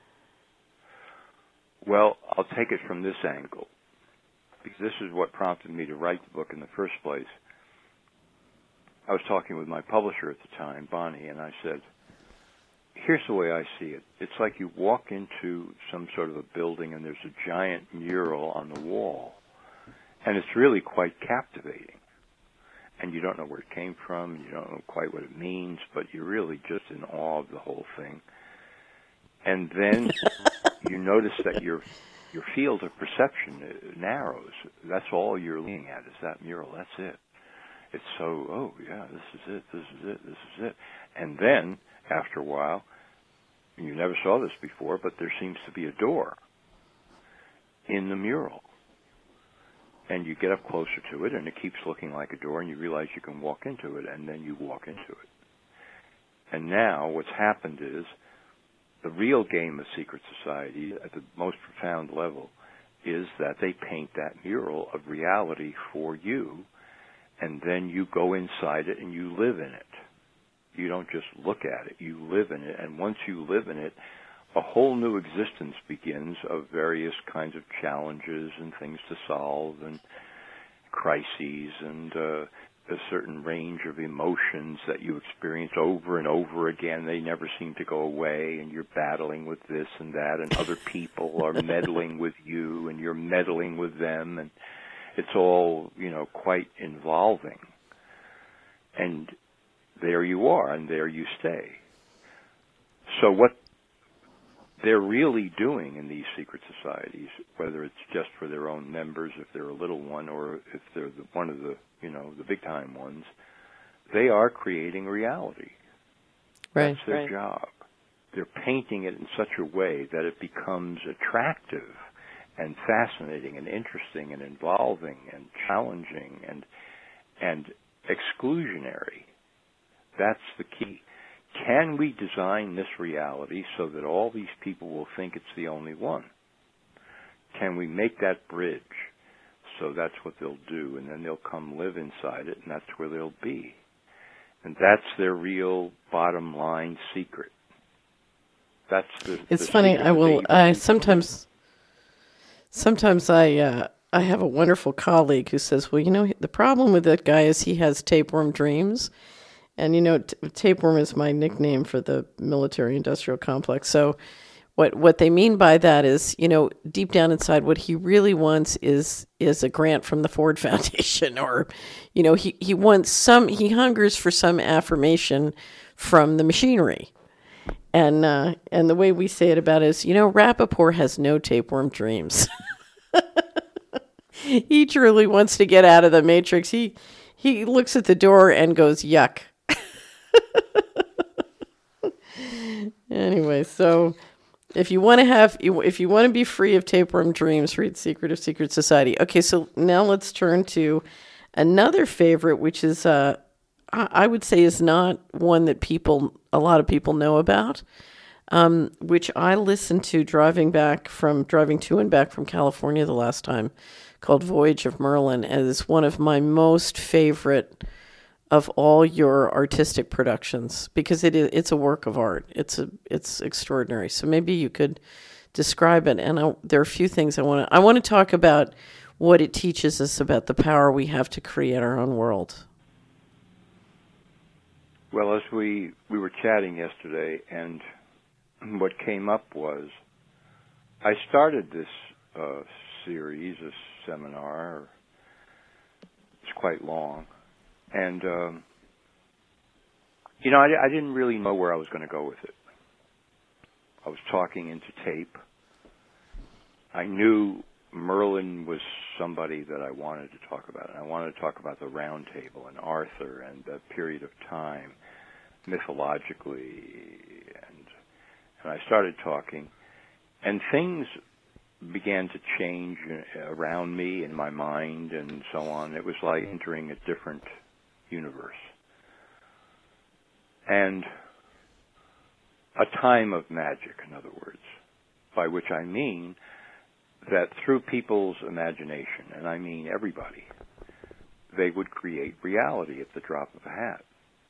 Well, I'll take it from this angle, because this is what prompted me to write the book in the first place. I was talking with my publisher at the time, Bonnie, and I said, "Here's the way I see it. It's like you walk into some sort of a building and there's a giant mural on the wall, and it's really quite captivating. And you don't know where it came from, you don't know quite what it means, but you're really just in awe of the whole thing. And then you notice that your field of perception narrows. That's all you're looking at is that mural. That's it. It's so, oh, yeah, this is it, this is it, this is it. And then, after a while, you never saw this before, but there seems to be a door in the mural. And you get up closer to it, and it keeps looking like a door, and you realize you can walk into it, and then you walk into it. And now what's happened is the real game of secret society at the most profound level is that they paint that mural of reality for you, and then you go inside it and you live in it. You don't just look at it, you live in it. And once you live in it, a whole new existence begins of various kinds of challenges and things to solve and crises and a certain range of emotions that you experience over and over again. They never seem to go away, and you're battling with this and that, and other people are meddling with you, and you're meddling with them, and it's all, quite involving. And there you are, and there you stay. So what they're really doing in these secret societies, whether it's just for their own members, if they're a little one, or if they're one of the, the big-time ones, they are creating reality. Right. That's their job. They're painting it in such a way that it becomes attractive and fascinating and interesting and involving and challenging and exclusionary. That's the key. Can we design this reality so that all these people will think it's the only one? Can we make that bridge so that's what they'll do, and then they'll come live inside it, and that's where they'll be? And that's their real bottom line secret. That's It's funny. Sometimes I have a wonderful colleague who says, well, the problem with that guy is he has tapeworm dreams. And, tapeworm is my nickname for the military-industrial complex. So what they mean by that is, deep down inside, what he really wants is a grant from the Ford Foundation, or, he hungers for some affirmation from the machinery. And the way we say it about it is, Rappaport has no tapeworm dreams. He truly wants to get out of the matrix. He looks at the door and goes, yuck. Anyway, so if you want to be free of tapeworm dreams, read Secret of Secret Society. Okay, so now let's turn to another favorite, which is I would say is not one that a lot of people know about, which I listened to driving to and back from California the last time, called Voyage of Merlin, and is one of my most favorite of all your artistic productions, because it's a work of art. It's extraordinary. So maybe you could describe it. And there are a few things I want to talk about, what it teaches us about the power we have to create our own world. Well, as we were chatting yesterday, and what came up was, I started this series, this seminar. It's quite long. And, I didn't really know where I was going to go with it. I was talking into tape. I knew Merlin was somebody that I wanted to talk about. And I wanted to talk about the Round Table and Arthur and that period of time, mythologically. And I started talking. And things began to change around me, in my mind, and so on. It was like entering a different universe. And a time of magic, in other words, by which I mean that through people's imagination, and I mean everybody, they would create reality at the drop of a hat.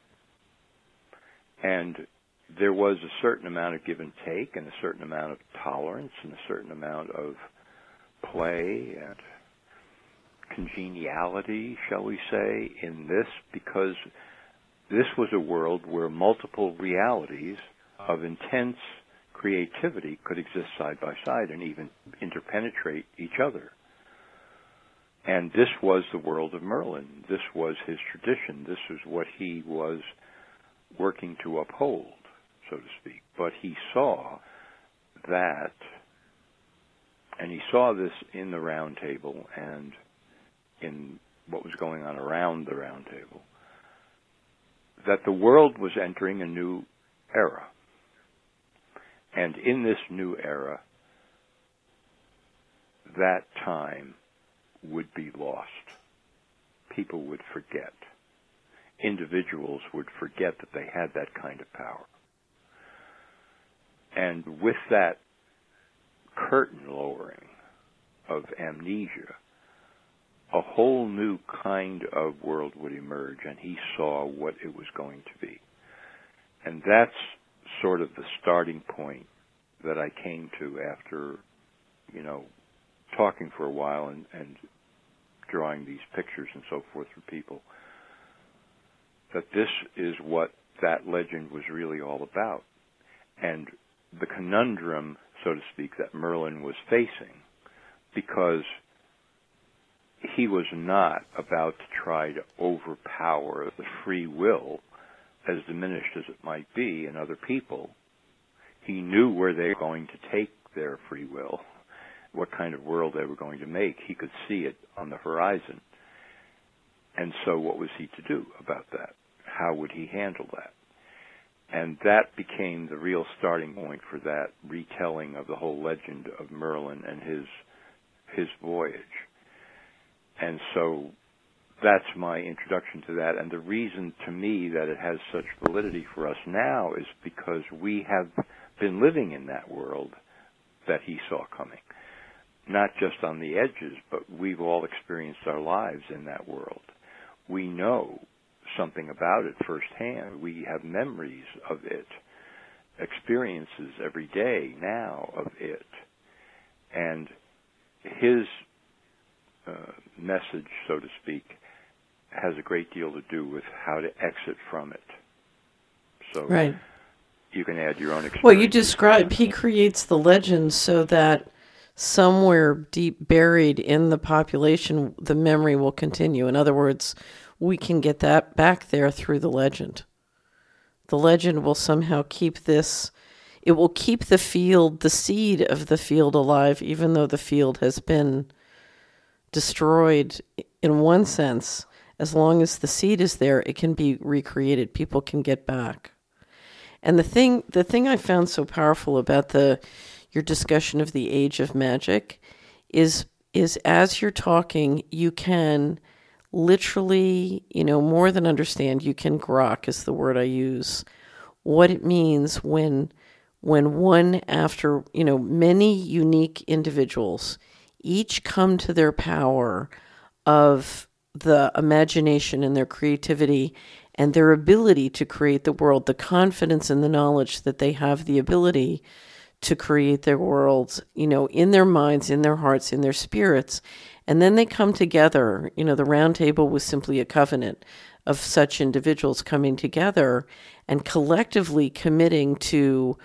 And there was a certain amount of give and take, and a certain amount of tolerance, and a certain amount of play and congeniality, shall we say, in this, because this was a world where multiple realities of intense creativity could exist side by side and even interpenetrate each other. And this was the world of Merlin. This was his tradition. This was what he was working to uphold, so to speak. But he saw that, and he saw this in the Round Table and in what was going on around the Round Table, that the world was entering a new era. And in this new era, that time would be lost. People would forget. Individuals would forget that they had that kind of power. And with that curtain lowering of amnesia, a whole new kind of world would emerge, and he saw what it was going to be. And that's sort of the starting point that I came to after, talking for a while and drawing these pictures and so forth for people, that this is what that legend was really all about. And the conundrum, so to speak, that Merlin was facing, because he was not about to try to overpower the free will, as diminished as it might be in other people. He knew where they were going to take their free will, what kind of world they were going to make. He could see it on the horizon. And so what was he to do about that? how would he handle that? And that became the real starting point for that retelling of the whole legend of Merlin and his voyage. And so that's my introduction to that. And the reason to me that it has such validity for us now is because we have been living in that world that he saw coming. Not just on the edges, but we've all experienced our lives in that world. We know something about it firsthand. We have memories of it, experiences every day now of it. And his message, so to speak, has a great deal to do with how to exit from it. So right. You can add your own experience. Well, you describe he creates the legend so that somewhere deep buried in the population, the memory will continue. In other words, we can get that back there through the legend. The legend will somehow keep this, it will keep the field, the seed of the field alive, even though the field has been destroyed in one sense. As long as the seed is there, it can be recreated. People can get back. And the thing I found so powerful about your discussion of the age of magic is as you're talking, you can literally, more than understand, you can grok is the word I use, what it means when one after, many unique individuals each come to their power of the imagination and their creativity and their ability to create the world, the confidence and the knowledge that they have the ability to create their worlds, in their minds, in their hearts, in their spirits. And then they come together. The round table was simply a covenant of such individuals coming together and collectively committing to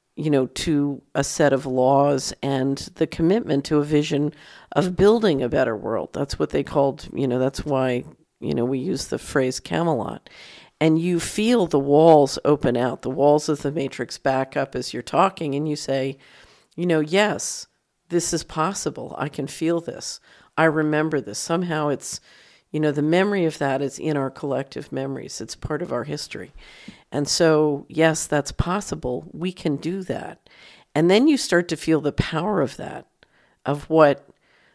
a set of laws and the commitment to a vision of building a better world. That's what they called, that's why, we use the phrase Camelot. And you feel the walls open out, the walls of the Matrix back up as you're talking, and you say, yes, this is possible. I can feel this. I remember this. Somehow it's, the memory of that is in our collective memories. It's part of our history. And so, yes, that's possible. We can do that. And then you start to feel the power of that, of what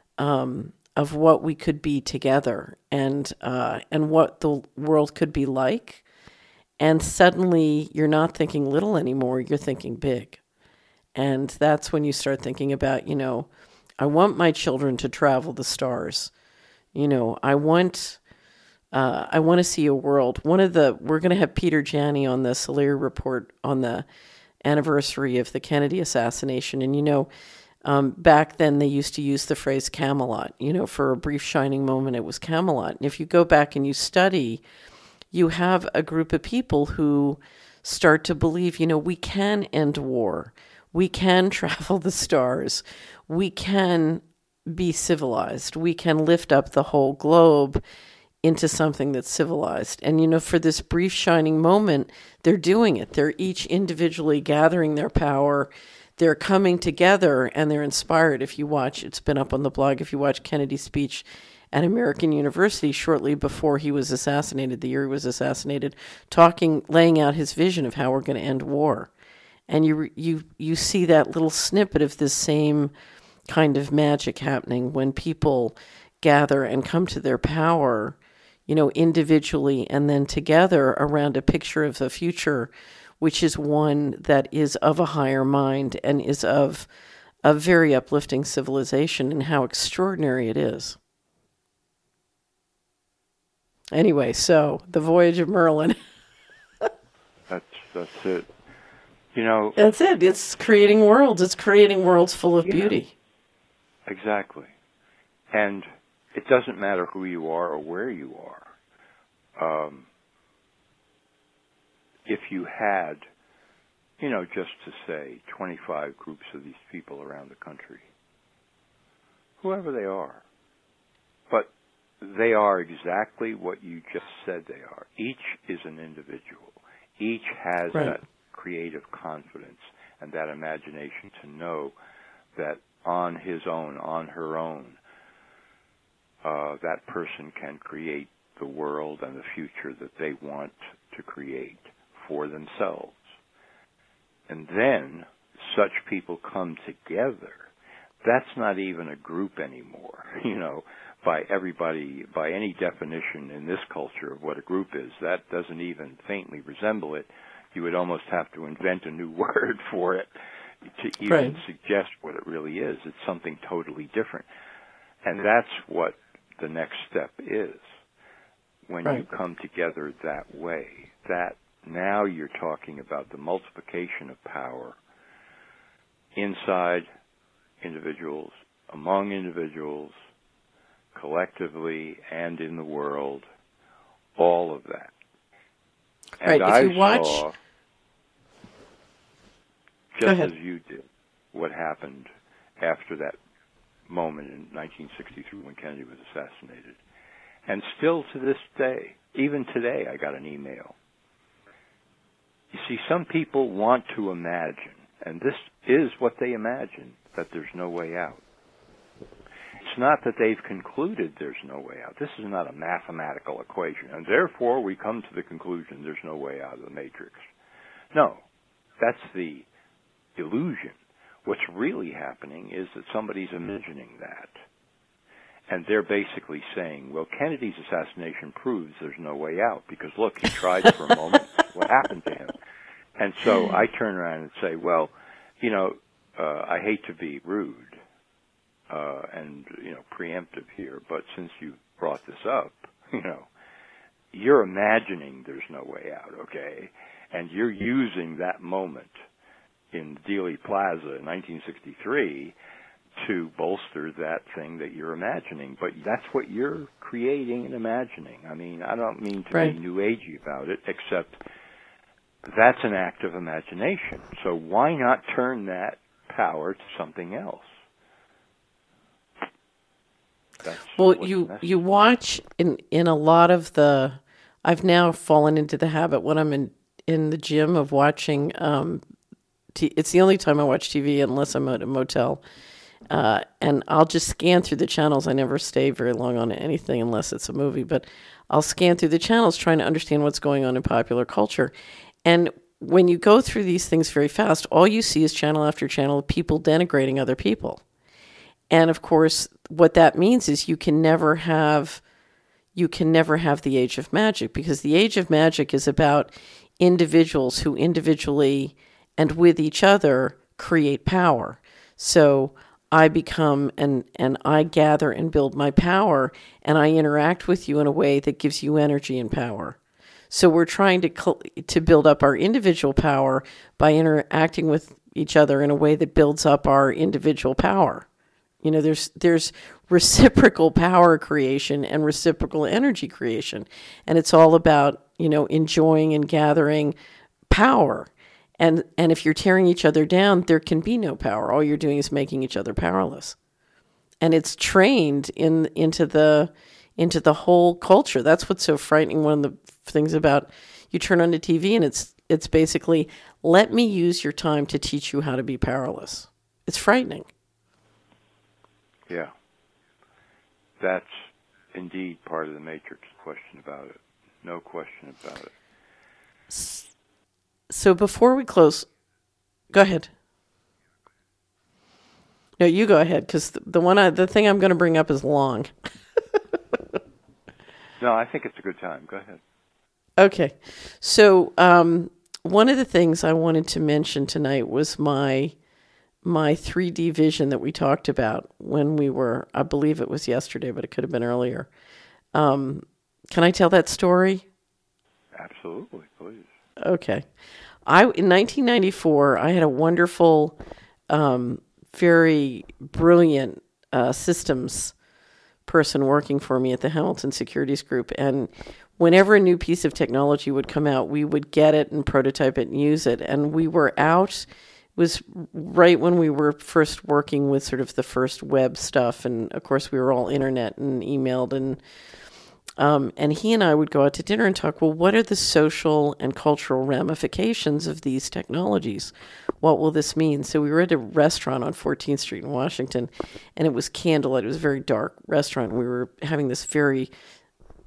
we could be together and what the world could be like. And suddenly you're not thinking little anymore, you're thinking big. And that's when you start thinking about, I want my children to travel the stars. I want to see a world. We're going to have Peter Janney on the Soleri Report on the anniversary of the Kennedy assassination. And, back then they used to use the phrase Camelot, for a brief shining moment, it was Camelot. And if you go back and you study, you have a group of people who start to believe, we can end war. We can travel the stars. We can be civilized. We can lift up the whole globe into something that's civilized. And, for this brief shining moment, they're doing it. They're each individually gathering their power. They're coming together and they're inspired. If you watch, it's been up on the blog, if you watch Kennedy's speech at American University shortly before he was assassinated, the year he was assassinated, laying out his vision of how we're going to end war. And you see that little snippet of this same kind of magic happening when people gather and come to their power, individually and then together around a picture of the future, which is one that is of a higher mind and is of a very uplifting civilization, and how extraordinary it is. Anyway, so the Voyage of Merlin. That's it. That's it. It's creating worlds. It's creating worlds full of beauty. Exactly. And it doesn't matter who you are or where you are. If you had, just to say 25 groups of these people around the country, whoever they are, but they are exactly what you just said they are. Each is an individual. Each has that creative confidence and that imagination to know that on his own, on her own, that person can create the world and the future that they want to create for themselves. And then such people come together. That's not even a group anymore, by everybody, by any definition in this culture of what a group is. That doesn't even faintly resemble it. You would almost have to invent a new word for it to even suggest what it really is. It's something totally different. And that's what the next step is. When you come together that way, that now you're talking about the multiplication of power inside individuals, among individuals, collectively, and in the world, all of that. And I saw, just as you did, what happened after that moment in 1963 when Kennedy was assassinated. And still to this day, even today, I got an email. You see, some people want to imagine, and this is what they imagine, that there's no way out. It's not that they've concluded there's no way out. This is not a mathematical equation, and therefore we come to the conclusion there's no way out of the matrix. No, that's the illusion. What's really happening is that somebody's imagining that. And they're basically saying, well, Kennedy's assassination proves there's no way out because, look, he tried for a moment. What happened to him? And so I turn around and say, well, I hate to be rude and preemptive here, but since you brought this up, you're imagining there's no way out, okay? And you're using that moment in Dealey Plaza in 1963 to bolster that thing that you're imagining. But that's what you're creating and imagining. I mean, I don't mean to be new agey about it, except that's an act of imagination. So why not turn that power to something else? Well, you watch in a lot of the. I've now fallen into the habit when I'm in the gym of watching. It's the only time I watch TV unless I'm at a motel, and I'll just scan through the channels. I never stay very long on anything unless it's a movie, but I'll scan through the channels trying to understand what's going on in popular culture. And when you go through these things very fast, all you see is channel after channel of people denigrating other people. And of course, what that means is you can never have the age of magic, because the age of magic is about individuals who individually and with each other create power. So I become and I gather and build my power, and I interact with you in a way that gives you energy and power. So we're trying to build up our individual power by interacting with each other in a way that builds up our individual power. There's reciprocal power creation and reciprocal energy creation, and it's all about, enjoying and gathering power. And if you're tearing each other down, there can be no power. All you're doing is making each other powerless. And it's trained into the whole culture. That's what's so frightening. One of the things about you turn on the TV and it's basically, let me use your time to teach you how to be powerless. It's frightening. Yeah. That's indeed part of the matrix, question about it. No question about it. So before we close, go ahead. No, you go ahead, because the thing I'm going to bring up is long. No, I think it's a good time. Go ahead. Okay. So one of the things I wanted to mention tonight was my 3D vision that we talked about when we were, I believe it was yesterday, but it could have been earlier. Can I tell that story? Absolutely, please. Okay. In 1994, I had a wonderful, very brilliant systems person working for me at the Hamilton Securities Group. And whenever a new piece of technology would come out, we would get it and prototype it and use it. And we were out, it was right when we were first working with sort of the first web stuff. And of course, we were all internet and emailed, and he and I would go out to dinner and talk, well, what are the social and cultural ramifications of these technologies? What will this mean? So we were at a restaurant on 14th Street in Washington, and it was candlelit. It was a very dark restaurant. We were having this very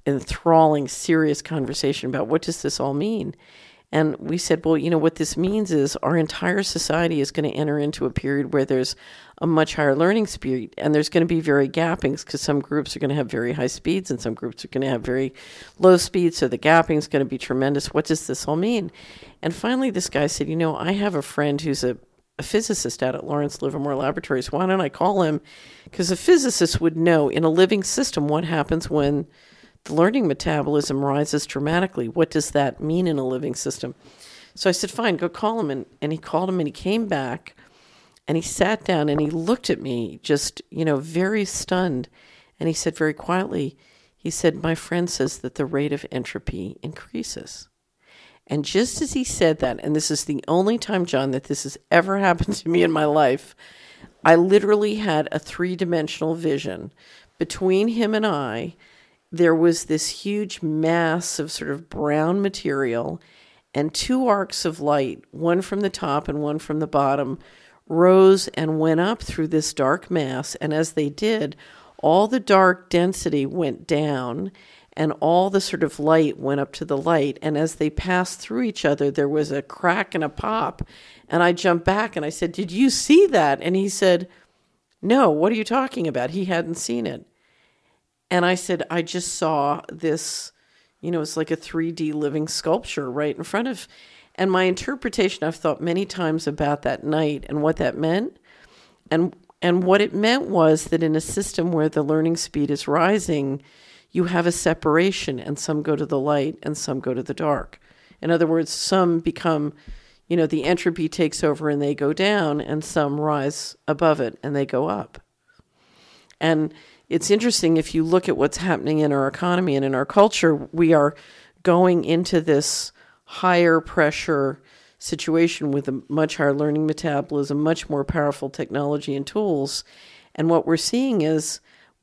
enthralling, serious conversation about what does this all mean. And we said, well, what this means is our entire society is going to enter into a period where there's a much higher learning speed, and there's going to be very gappings because some groups are going to have very high speeds and some groups are going to have very low speeds, so the gapping is going to be tremendous. What does this all mean? And finally, this guy said, I have a friend who's a physicist out at Lawrence Livermore Laboratories. Why don't I call him? Because a physicist would know in a living system what happens when the learning metabolism rises dramatically. What does that mean in a living system? So I said, fine, go call him. And he called him and he came back and he sat down and he looked at me just, very stunned. And he said very quietly, he said, my friend says that the rate of entropy increases. And just as he said that, and this is the only time, John, that this has ever happened to me in my life, I literally had a 3-dimensional vision. Between him and I, there was this huge mass of sort of brown material, and 2 arcs of light, one from the top and one from the bottom, rose and went up through this dark mass. And as they did, all the dark density went down, and all the sort of light went up to the light. And as they passed through each other, there was a crack and a pop. And I jumped back and I said, did you see that? And he said, no, what are you talking about? He hadn't seen it. And I said, I just saw this, it's like a 3D living sculpture right in front of. And my interpretation, I've thought many times about that night and what that meant. And what it meant was that in a system where the learning speed is rising, you have a separation, and some go to the light and some go to the dark. In other words, some become, the entropy takes over and they go down, and some rise above it and they go up. And it's interesting, if you look at what's happening in our economy and in our culture, we are going into this higher pressure situation with a much higher learning metabolism, much more powerful technology and tools. And what we're seeing is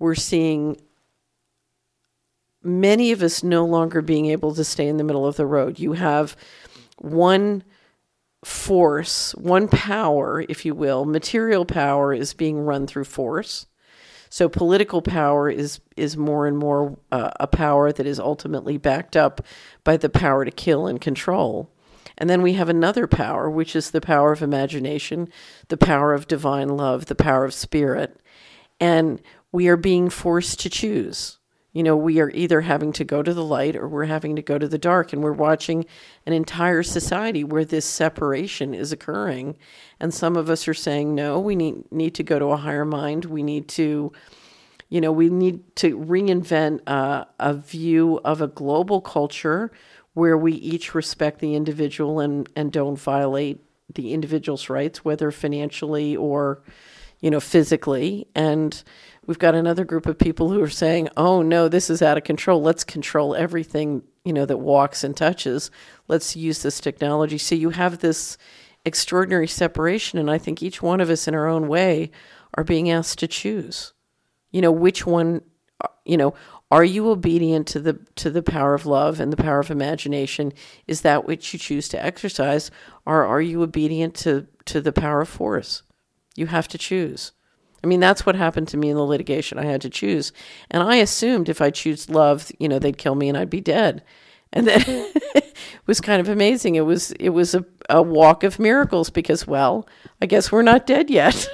many of us no longer being able to stay in the middle of the road. You have one force, one power, if you will. Material power is being run through force. So political power is more and more a power that is ultimately backed up by the power to kill and control. And then we have another power, which is the power of imagination, the power of divine love, the power of spirit. And we are being forced to choose. We are either having to go to the light or we're having to go to the dark. And we're watching an entire society where this separation is occurring. And some of us are saying, no, we need to go to a higher mind. We need to, we need to reinvent a view of a global culture where we each respect the individual and don't violate the individual's rights, whether financially or, physically. And we've got another group of people who are saying, oh, no, this is out of control. Let's control everything, that walks and touches. Let's use this technology. So you have this extraordinary separation, and I think each one of us in our own way are being asked to choose. Which one, are you obedient to the power of love and the power of imagination? Is that which you choose to exercise? Or are you obedient to the power of force? You have to choose. I mean, that's what happened to me in the litigation. I had to choose. And I assumed if I choose love, they'd kill me and I'd be dead. And then it was kind of amazing. It was a walk of miracles because, well, I guess we're not dead yet.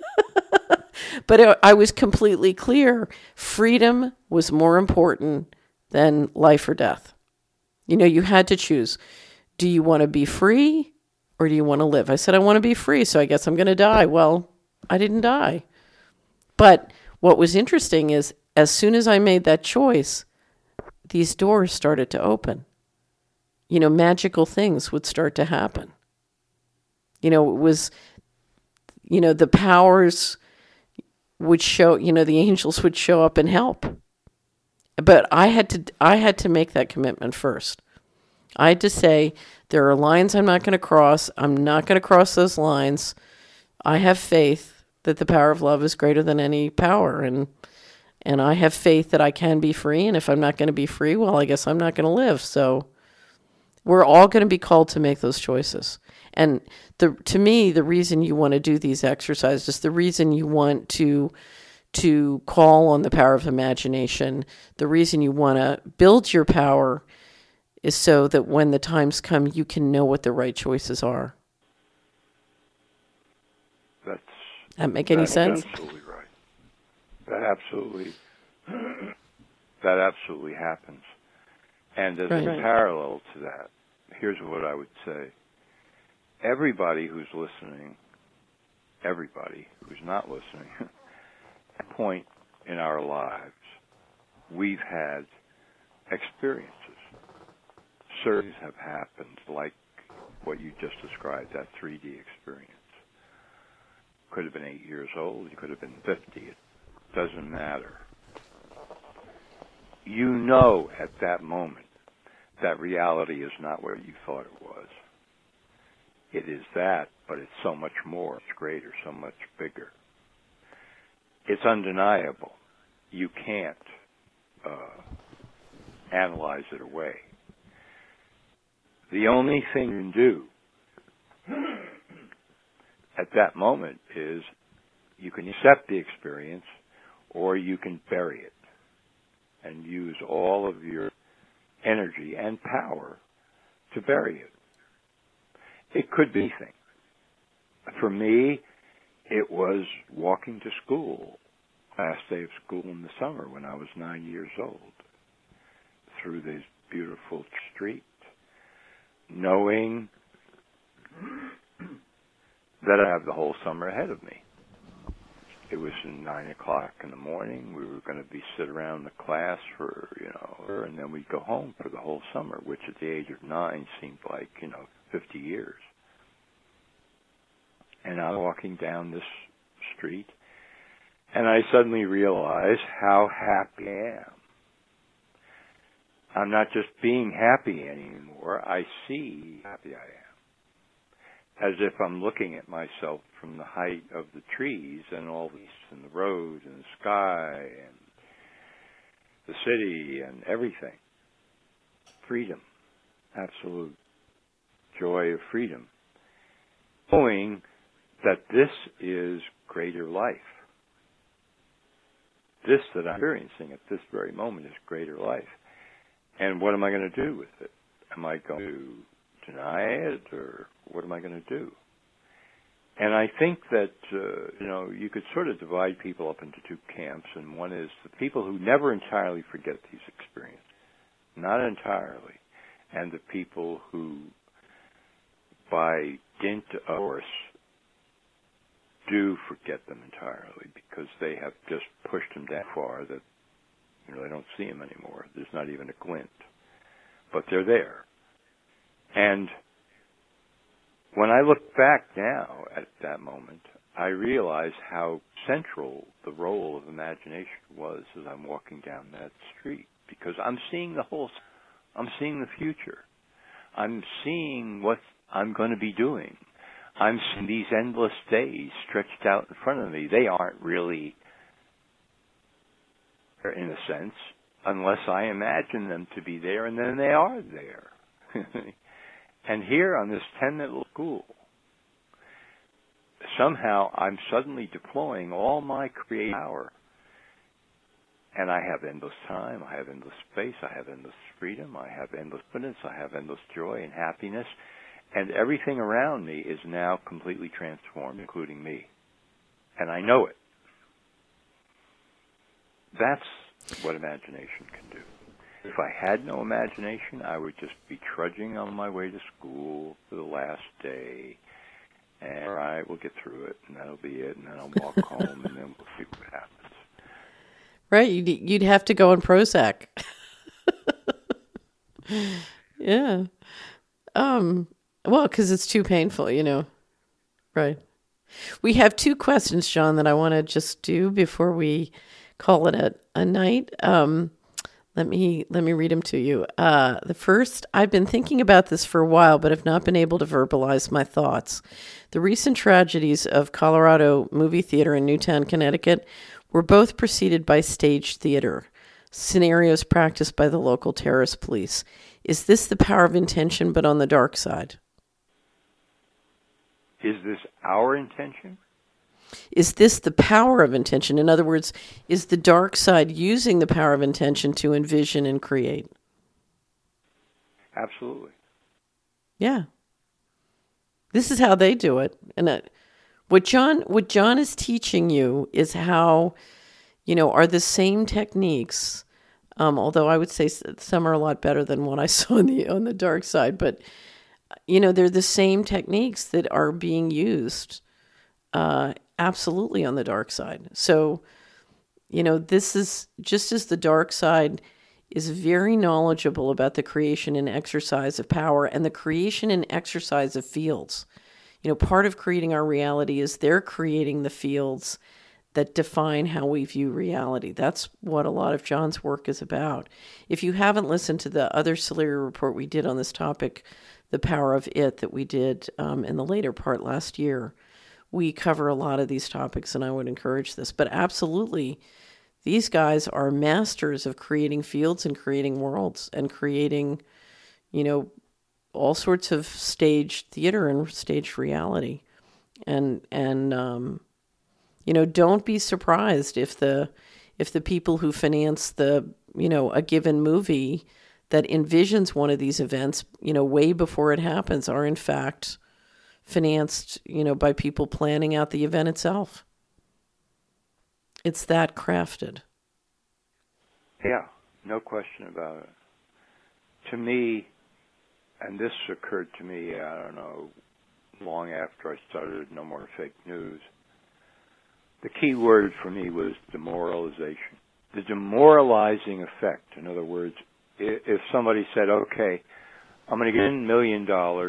But I was completely clear. Freedom was more important than life or death. You had to choose. Do you want to be free or do you want to live? I said, I want to be free, so I guess I'm going to die. Well, I didn't die. But what was interesting is as soon as I made that choice, these doors started to open. Magical things would start to happen. It was, the powers would show, the angels would show up and help. But I had to make that commitment first. I had to say, there are lines I'm not going to cross. I'm not going to cross those lines. I have faith that the power of love is greater than any power. And I have faith that I can be free. And if I'm not going to be free, well, I guess I'm not going to live. So we're all going to be called to make those choices. And to me, the reason you want to do these exercises, the reason you want to to call on the power of imagination. The reason you want to build your power is so that when the times come, you can know what the right choices are. That make any sense? Absolutely right. That absolutely happens. And as a parallel to that, here's what I would say. Everybody who's listening, everybody who's not listening, at a point in our lives, we've had experiences. Surgeries have happened like what you just described, that 3D experience. Could have been 8 years old, you could have been 50, it doesn't matter. You know at that moment that reality is not what you thought it was. It is that, but it's so much more, it's greater, so much bigger. It's undeniable. You can't analyze it away. The only thing you can do at that moment is you can accept the experience or you can bury it and use all of your energy and power to bury it. It could be anything. For me, it was walking to school, last day of school in the summer when I was 9 years old, through this beautiful street, knowing that I have the whole summer ahead of me. It was 9 o'clock in the morning. We were going to be sit around the class for, and then we'd go home for the whole summer, which at the age of 9 seemed like, 50 years. And I'm walking down this street, and I suddenly realize how happy I am. I'm not just being happy anymore. I see how happy I am. As if I'm looking at myself from the height of the trees and all this, and the road and the sky and the city and everything. Freedom. Absolute joy of freedom. Knowing that this is greater life. This that I'm experiencing at this very moment is greater life. And what am I going to do with it? Am I going to deny it, or what am I going to do? And I think that, you could sort of divide people up into two camps, and one is the people who never entirely forget these experiences, not entirely, and the people who, by dint of course, do forget them entirely because they have just pushed them that far that they don't see them anymore. There's not even a glint. But they're there. And when I look back now at that moment, I realize how central the role of imagination was as I'm walking down that street. Because I'm seeing I'm seeing the future. I'm seeing what I'm going to be doing. I'm seeing these endless days stretched out in front of me. They aren't really, in a sense, unless I imagine them to be there, and then they are there. And here on this 10-minute school, somehow I'm suddenly deploying all my creative power. And I have endless time, I have endless space, I have endless freedom, I have endless confidence, I have endless joy and happiness. And everything around me is now completely transformed, including me. And I know it. That's what imagination can do. If I had no imagination, I would just be trudging on my way to school for the last day. And all right, we'll get through it, and that'll be it. And then I'll walk home, and then we'll see what happens. Right, you'd have to go on Prozac. Yeah. Well, because it's too painful, Right. We have two questions, John, that I want to just do before we call it a night. Let me read them to you. The first, I've been thinking about this for a while, but have not been able to verbalize my thoughts. The recent tragedies of Colorado Movie Theater in Newtown, Connecticut, were both preceded by staged theater, scenarios practiced by the local terrorist police. Is this the power of intention, but on the dark side? Is this our intention? Is this the power of intention? In other words, is the dark side using the power of intention to envision and create? Absolutely. Yeah. This is how they do it. And what John is teaching you is how, are the same techniques, although I would say some are a lot better than what I saw on the dark side, but, they're the same techniques that are being used absolutely on the dark side. So, this is just as the dark side is very knowledgeable about the creation and exercise of power and the creation and exercise of fields. Part of creating our reality is they're creating the fields that define how we view reality. That's what a lot of John's work is about. If you haven't listened to the other Celerier report we did on this topic, The Power of It, that we did in the later part last year, we cover a lot of these topics, and I would encourage this. But absolutely, these guys are masters of creating fields and creating worlds and creating, all sorts of staged theater and staged reality. And don't be surprised if the people who finance a given movie that envisions one of these events, way before it happens, are in fact financed, by people planning out the event itself. It's that crafted. Yeah, no question about it. To me, and this occurred to me, I don't know, long after I started No More Fake News, the key word for me was demoralization. The demoralizing effect. In other words, if somebody said, okay, I'm going to get $1 million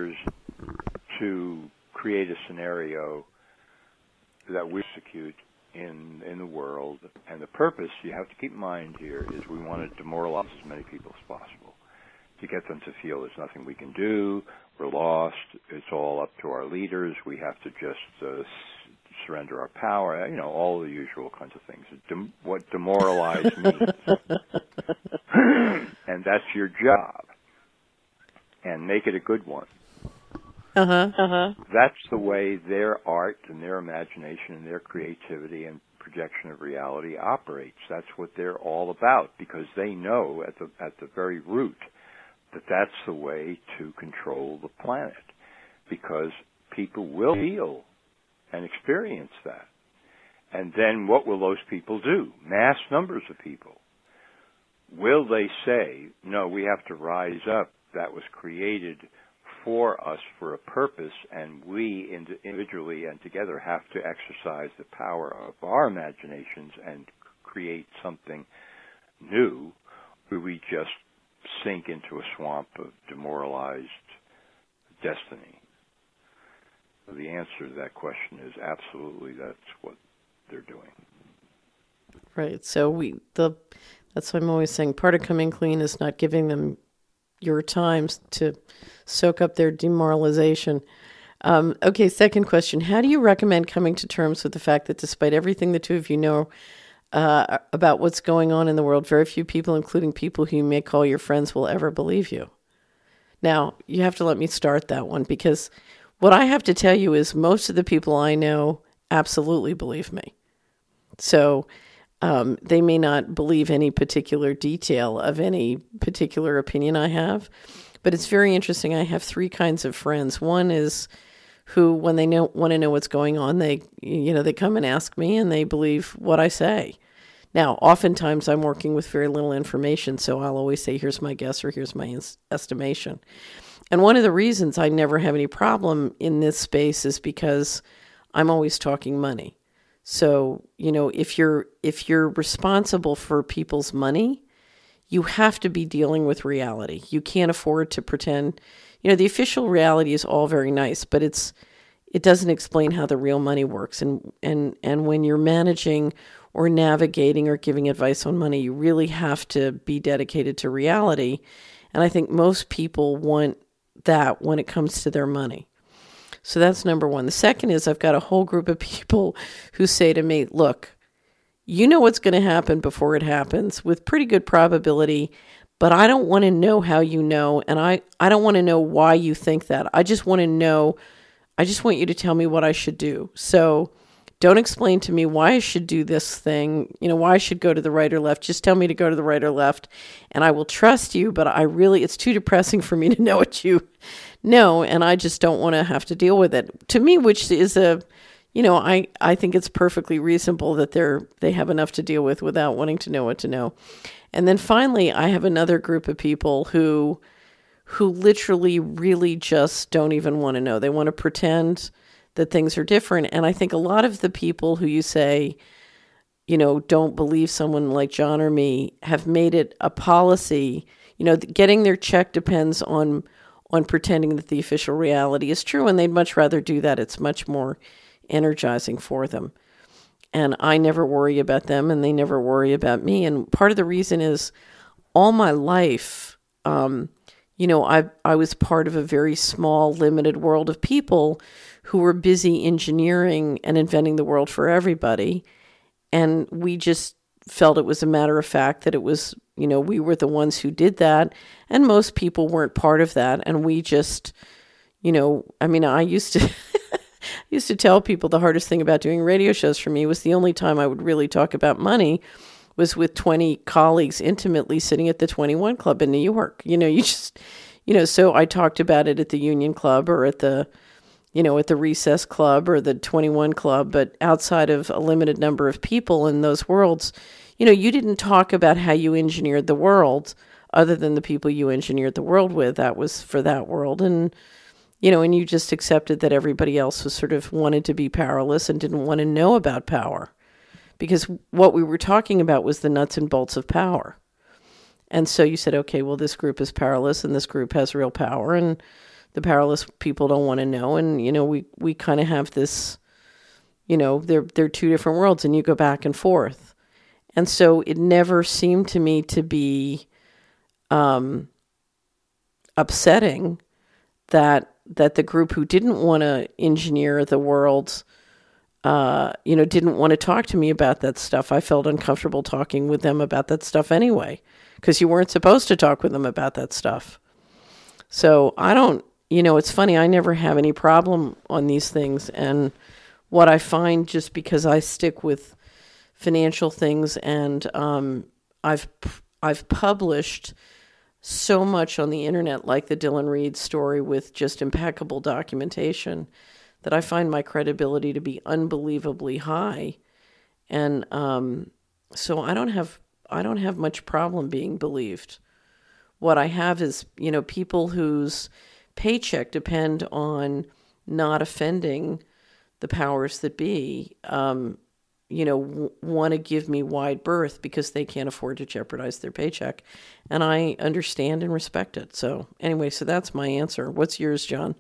to create a scenario that we execute in the world, and the purpose, you have to keep in mind here, is we want to demoralize as many people as possible to get them to feel there's nothing we can do, we're lost, it's all up to our leaders, we have to just surrender our power, all the usual kinds of things. What demoralize means. And that's your job. And make it a good one. That's the way their art and their imagination and their creativity and projection of reality operates. That's what they're all about, because they know at the very root that that's the way to control the planet, because people will feel and experience that. And then what will those people do? Mass numbers of people. Will they say, no, we have to rise up, that was created for us for a purpose, and we individually and together have to exercise the power of our imaginations and create something new, or we just sink into a swamp of demoralized destiny? The answer to that question is absolutely, that's what they're doing. Right. So that's what I'm always saying. Part of coming clean is not giving them your time to soak up their demoralization. Okay, second question. How do you recommend coming to terms with the fact that despite everything the two of you know about what's going on in the world, very few people, including people who you may call your friends, will ever believe you? Now, you have to let me start that one, because what I have to tell you is most of the people I know absolutely believe me. So they may not believe any particular detail of any particular opinion I have, but it's very interesting. I have three kinds of friends. One is who, when they want to know what's going on, they come and ask me, and they believe what I say. Now, oftentimes I'm working with very little information, so I'll always say, here's my guess or here's my estimation. And one of the reasons I never have any problem in this space is because I'm always talking money. So, if you're responsible for people's money, you have to be dealing with reality. You can't afford to pretend, the official reality is all very nice, but it doesn't explain how the real money works. And when you're managing or navigating or giving advice on money, you really have to be dedicated to reality. And I think most people want that when it comes to their money. So that's number one. The second is I've got a whole group of people who say to me, look, you know what's going to happen before it happens with pretty good probability, but I don't want to know how you know, and I don't want to know why you think that. I just want to know, I just want you to tell me what I should do. So Don't explain to me why I should do this thing, why I should go to the right or left. Just tell me to go to the right or left, and I will trust you, but it's too depressing for me to know what you know, and I just don't want to have to deal with it. To me, which is I think it's perfectly reasonable that they have enough to deal with without wanting to know what to know. And then finally, I have another group of people who literally really just don't even want to know. They want to pretend that things are different. And I think a lot of the people who you say, don't believe someone like John or me have made it a policy. Getting their check depends on pretending that the official reality is true, and they'd much rather do that. It's much more energizing for them. And I never worry about them, and they never worry about me. And part of the reason is all my life, I was part of a very small, limited world of people who were busy engineering and inventing the world for everybody. And we just felt it was a matter of fact that it was, we were the ones who did that. And most people weren't part of that. And we just, I used to, used to tell people the hardest thing about doing radio shows for me was the only time I would really talk about money was with 20 colleagues intimately sitting at the 21 Club in New York. So I talked about it at the Union Club or at the Recess Club or the 21 Club, but outside of a limited number of people in those worlds, you didn't talk about how you engineered the world other than the people you engineered the world with. That was for that world. And you just accepted that everybody else was sort of wanted to be powerless and didn't want to know about power. Because what we were talking about was the nuts and bolts of power. And so you said, okay, well, this group is powerless and this group has real power, and the powerless people don't want to know. And, we kind of have this, they're two different worlds, and you go back and forth. And so it never seemed to me to be upsetting that the group who didn't want to engineer the world, didn't want to talk to me about that stuff. I felt uncomfortable talking with them about that stuff anyway, because you weren't supposed to talk with them about that stuff. So I don't, it's funny, I never have any problem on these things. And what I find, just because I stick with financial things and I've published so much on the internet, like the Dylan Reed story with just impeccable documentation, that I find my credibility to be unbelievably high. And so I don't have much problem being believed. What I have is, people whose paycheck depend on not offending the powers that be, want to give me wide berth because they can't afford to jeopardize their paycheck. And I understand and respect it. So anyway, so that's my answer. What's yours, John?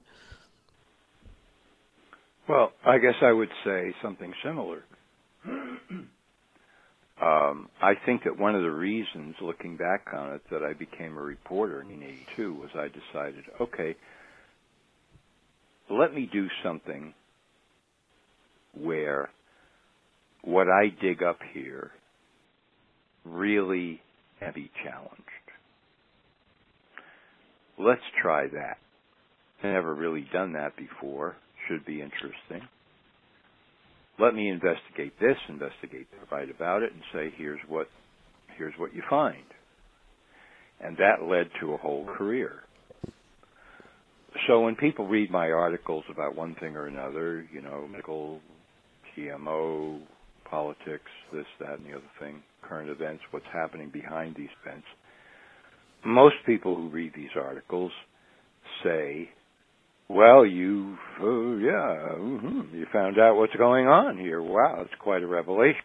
Well, I guess I would say something similar. I think that one of the reasons, looking back on it, that I became a reporter in 1982 was I decided, okay, let me do something where what I dig up here really can be challenged. Let's try that. I've never really done that before. Should be interesting. Let me investigate this, write about it, and say, here's what you find. And that led to a whole career. So when people read my articles about one thing or another, medical, GMO, politics, this, that, and the other thing, current events, what's happening behind these events, most people who read these articles say, well, you found out what's going on here. Wow, it's quite a revelation.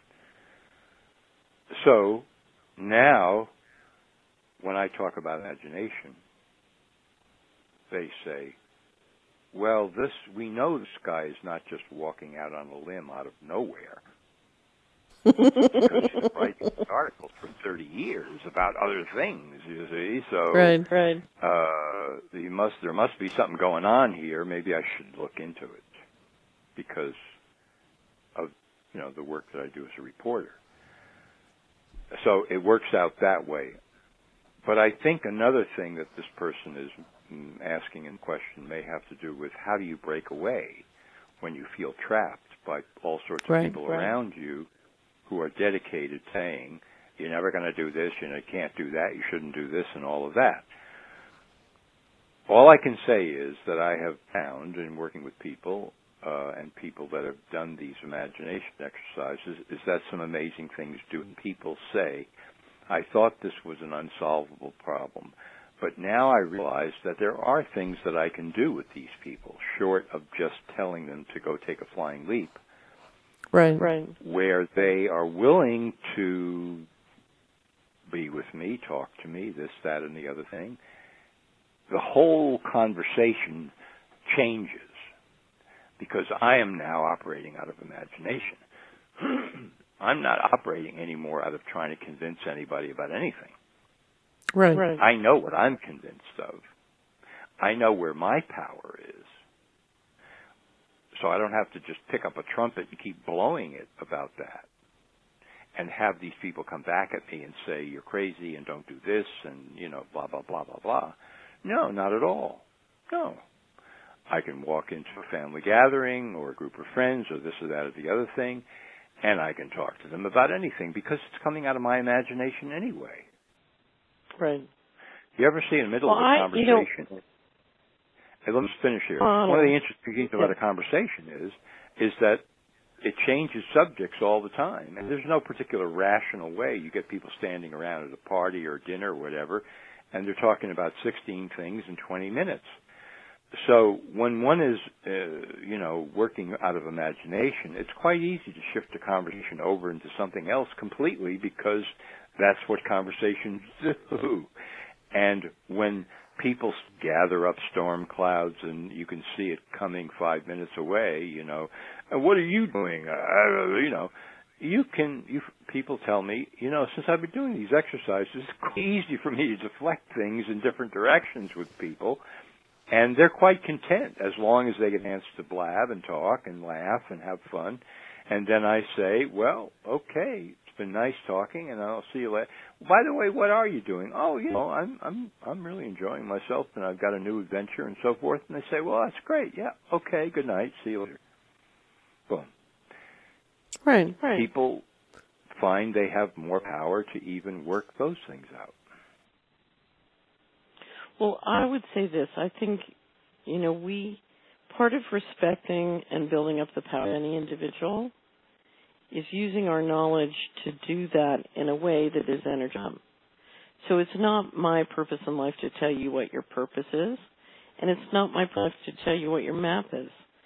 So now, when I talk about imagination, they say, well, we know this guy is not just walking out on a limb out of nowhere. Because he's writing articles for 30 years about other things, you see. So right. There must be something going on here. Maybe I should look into it because of the work that I do as a reporter. So it works out that way. But I think another thing that this person is asking in question may have to do with how do you break away when you feel trapped by all sorts of people around you who are dedicated, saying, you're never going to do this, you can't do that, you shouldn't do this, and all of that. All I can say is that I have found in working with people and people that have done these imagination exercises is that some amazing things do. People say, I thought this was an unsolvable problem, but now I realize that there are things that I can do with these people, short of just telling them to go take a flying leap. Right. Where they are willing to be with me, talk to me, this, that, and the other thing. The whole conversation changes because I am now operating out of imagination. I'm not operating anymore out of trying to convince anybody about anything. Right. I know what I'm convinced of. I know where my power is. So I don't have to just pick up a trumpet and keep blowing it about that and have these people come back at me and say, you're crazy and don't do this and, blah, blah, blah, blah, blah. No, not at all. No. I can walk into a family gathering or a group of friends or this or that or the other thing, and I can talk to them about anything because it's coming out of my imagination anyway. Right. You ever see in the middle of a conversation... Hey, let me finish here. One of the interesting things about a conversation is that it changes subjects all the time. And there's no particular rational way. You get people standing around at a party or dinner or whatever, and they're talking about 16 things in 20 minutes. So when one is, working out of imagination, it's quite easy to shift the conversation over into something else completely because that's what conversations do. And when people gather up storm clouds and you can see it coming 5 minutes away, what are you doing? People tell me, since I've been doing these exercises, it's quite easy for me to deflect things in different directions with people, and they're quite content as long as they get a chance to blab and talk and laugh and have fun. And then I say, well, okay, it's been nice talking, and I'll see you later. By the way, what are you doing? Oh, I'm really enjoying myself, and I've got a new adventure and so forth. And they say, well, that's great. Yeah, okay, good night. See you later. Boom. Right. People find they have more power to even work those things out. Well, I would say this. I think, part of respecting and building up the power of any individual is using our knowledge to do that in a way that is energizing. So it's not my purpose in life to tell you what your purpose is, and it's not my purpose to tell you what your map is.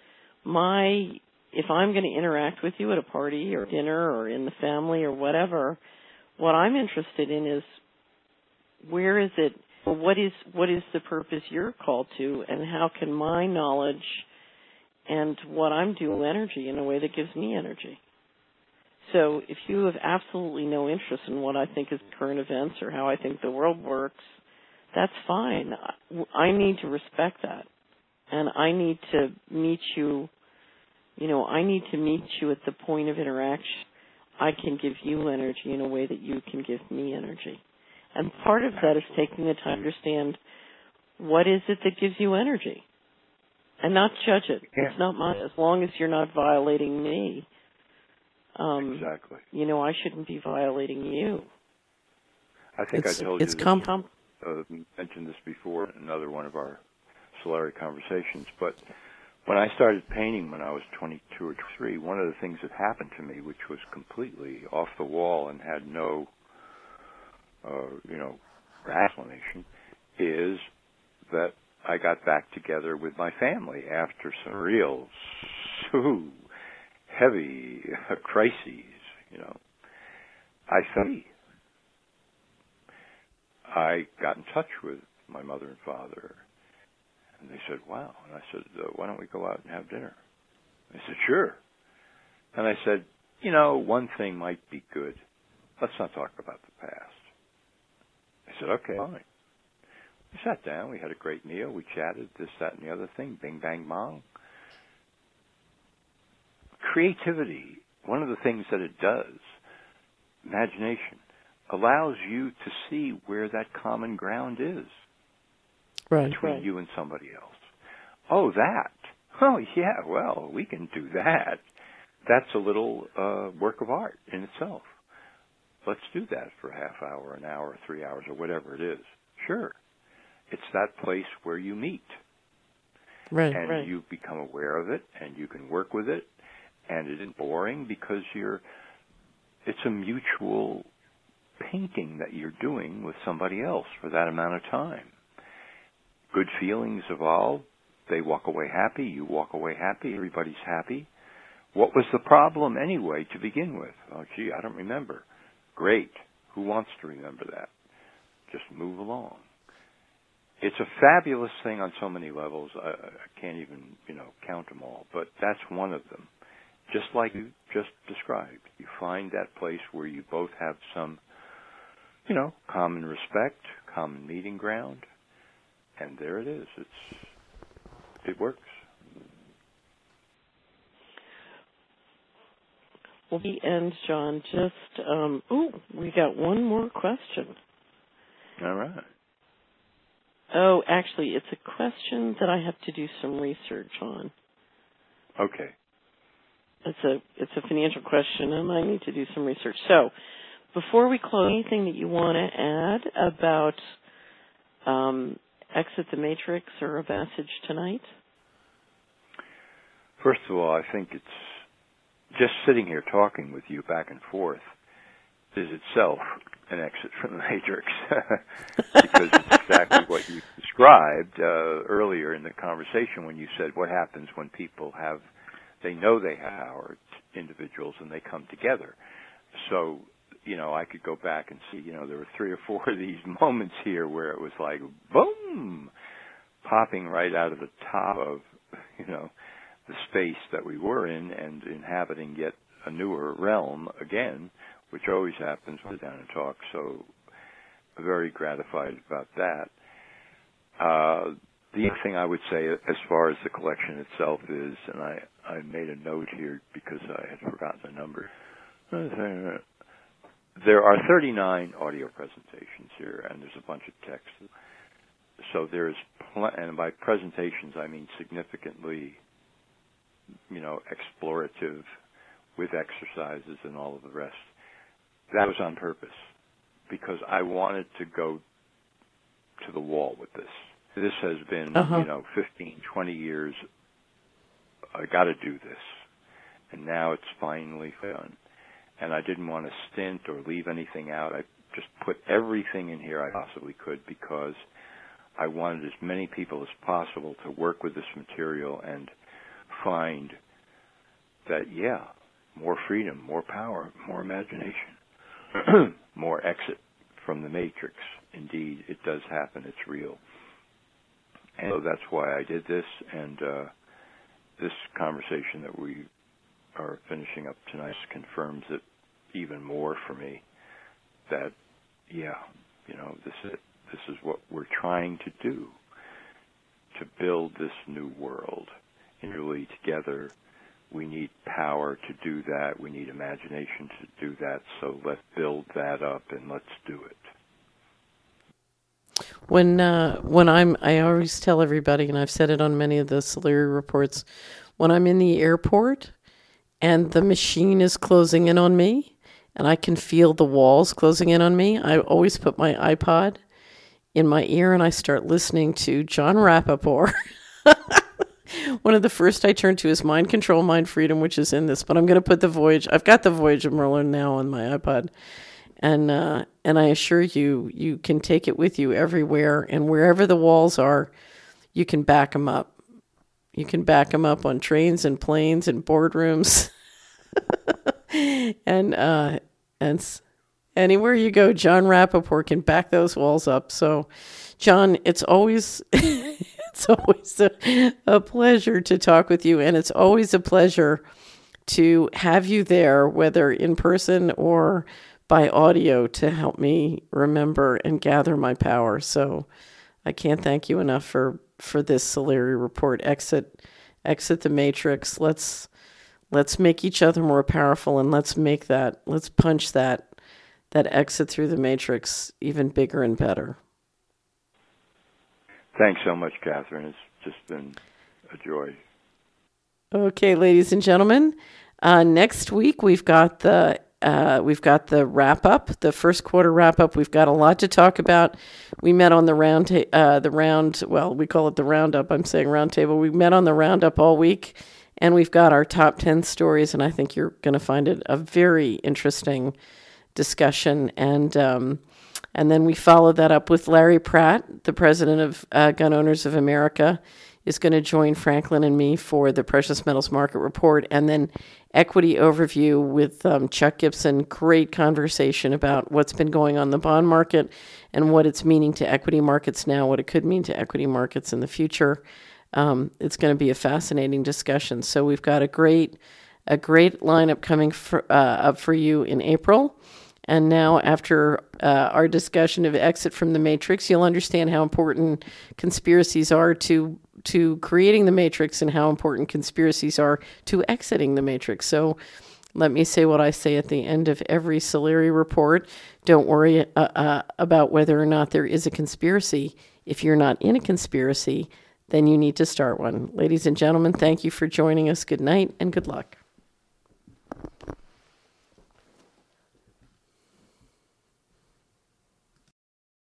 If I'm going to interact with you at a party or dinner or in the family or whatever, what I'm interested in is where is it, what is the purpose you're called to, and how can my knowledge and what I'm doing energy in a way that gives me energy. So if you have absolutely no interest in what I think is current events or how I think the world works, that's fine. I need to respect that. And I need to meet you, I need to meet you at the point of interaction. I can give you energy in a way that you can give me energy. And part of that is taking the time to understand what is it that gives you energy and not judge it. Yeah. It's not mine. As long as you're not violating me. Exactly. I shouldn't be violating you. I think I told you mentioned this before in another one of our Solari conversations, but when I started painting when I was 22 or 23, one of the things that happened to me, which was completely off the wall and had no, explanation, is that I got back together with my family after some real heavy crises, I got in touch with my mother and father, and they said, wow. And I said, why don't we go out and have dinner? They said, sure. And I said, one thing might be good. Let's not talk about the past. They said, okay, fine. We sat down. We had a great meal. We chatted, this, that, and the other thing. Bing, bang, bong. Creativity, one of the things that it does, imagination, allows you to see where that common ground is between you and somebody else. Oh, that. Oh, yeah, well, we can do that. that's a little work of art in itself. Let's do that for a half hour, an hour, 3 hours, or whatever it is. Sure. It's that place where you meet. Right, and right. you become aware of it, and you can work with it, and it isn't boring because it's a mutual painting that you're doing with somebody else for that amount of time. Good feelings evolve. They walk away happy. You walk away happy. Everybody's happy. What was the problem anyway to begin with? Oh, gee, I don't remember. Great. Who wants to remember that? Just move along. It's a fabulous thing on so many levels. I can't even, count them all, but that's one of them. Just like you just described. You find that place where you both have some, common respect, common meeting ground, and there it is. It works. Well, we end, John. We got one more question. All right. Oh, actually, it's a question that I have to do some research on. Okay. It's a financial question, and I need to do some research. So, before we close, anything that you want to add about Exit the Matrix or a message tonight? First of all, I think it's just sitting here talking with you back and forth is itself an exit from the Matrix because it's exactly what you described earlier in the conversation when you said what happens when people they know they have power, individuals, and they come together. So, I could go back and see, there were 3 or 4 of these moments here where it was like, boom, popping right out of the top of, the space that we were in and inhabiting yet a newer realm again, which always happens when we're down and talk. So very gratified about that. The other thing I would say as far as the collection itself is, and I made a note here because I had forgotten the number. There are 39 audio presentations here, and there's a bunch of text. So there's, and by presentations I mean significantly, explorative with exercises and all of the rest. That was on purpose because I wanted to go to the wall with this. This has been, 15, 20 years. I got to do this. And now it's finally done. And I didn't want to stint or leave anything out. I just put everything in here I possibly could because I wanted as many people as possible to work with this material and find that, more freedom, more power, more imagination, more exit from the Matrix. Indeed, it does happen. It's real. And so that's why I did this, and this conversation that we are finishing up tonight confirms it even more for me that, this is it. This is what we're trying to do, to build this new world. And really together, we need power to do that. We need imagination to do that. So let's build that up and let's do it. When I always tell everybody, and I've said it on many of the Solari reports, when I'm in the airport and the machine is closing in on me and I can feel the walls closing in on me, I always put my iPod in my ear and I start listening to John Rappaport. One of the first I turn to is Mind Control, Mind Freedom, which is in this, but I'm going to put the Voyage. I've got the Voyage of Merlin now on my iPod. And I assure you, you can take it with you everywhere. And wherever the walls are, you can back them up. You can back them up on trains and planes and boardrooms. and anywhere you go, John Rappaport can back those walls up. So, John, it's always it's always a pleasure to talk with you. And it's always a pleasure to have you there, whether in person or by audio, to help me remember and gather my power. So I can't thank you enough for this Solari report. Exit the Matrix. Let's make each other more powerful, and let's punch that exit through the Matrix even bigger and better. Thanks so much, Catherine. It's just been a joy. Okay, ladies and gentlemen, Next week we've got the wrap up, the first quarter wrap up. We've got a lot to talk about. We met on the we call it the roundup. I'm saying round table. We met on the roundup all week, and we've got our top 10 stories, and I think you're going to find it a very interesting discussion. And then we followed that up with Larry Pratt, the president of Gun Owners of America, is going to join Franklin and me for the Precious Metals Market Report, and then Equity Overview with Chuck Gibson. Great conversation about what's been going on in the bond market and what it's meaning to equity markets now, what it could mean to equity markets in the future. It's going to be a fascinating discussion. So we've got a great lineup coming up for you in April. And now, after our discussion of exit from the matrix, you'll understand how important conspiracies are to creating the matrix and how important conspiracies are to exiting the matrix. So let me say what I say at the end of every Solari report. Don't worry about whether or not there is a conspiracy. If you're not in a conspiracy, then you need to start one. Ladies and gentlemen, thank you for joining us. Good night and good luck.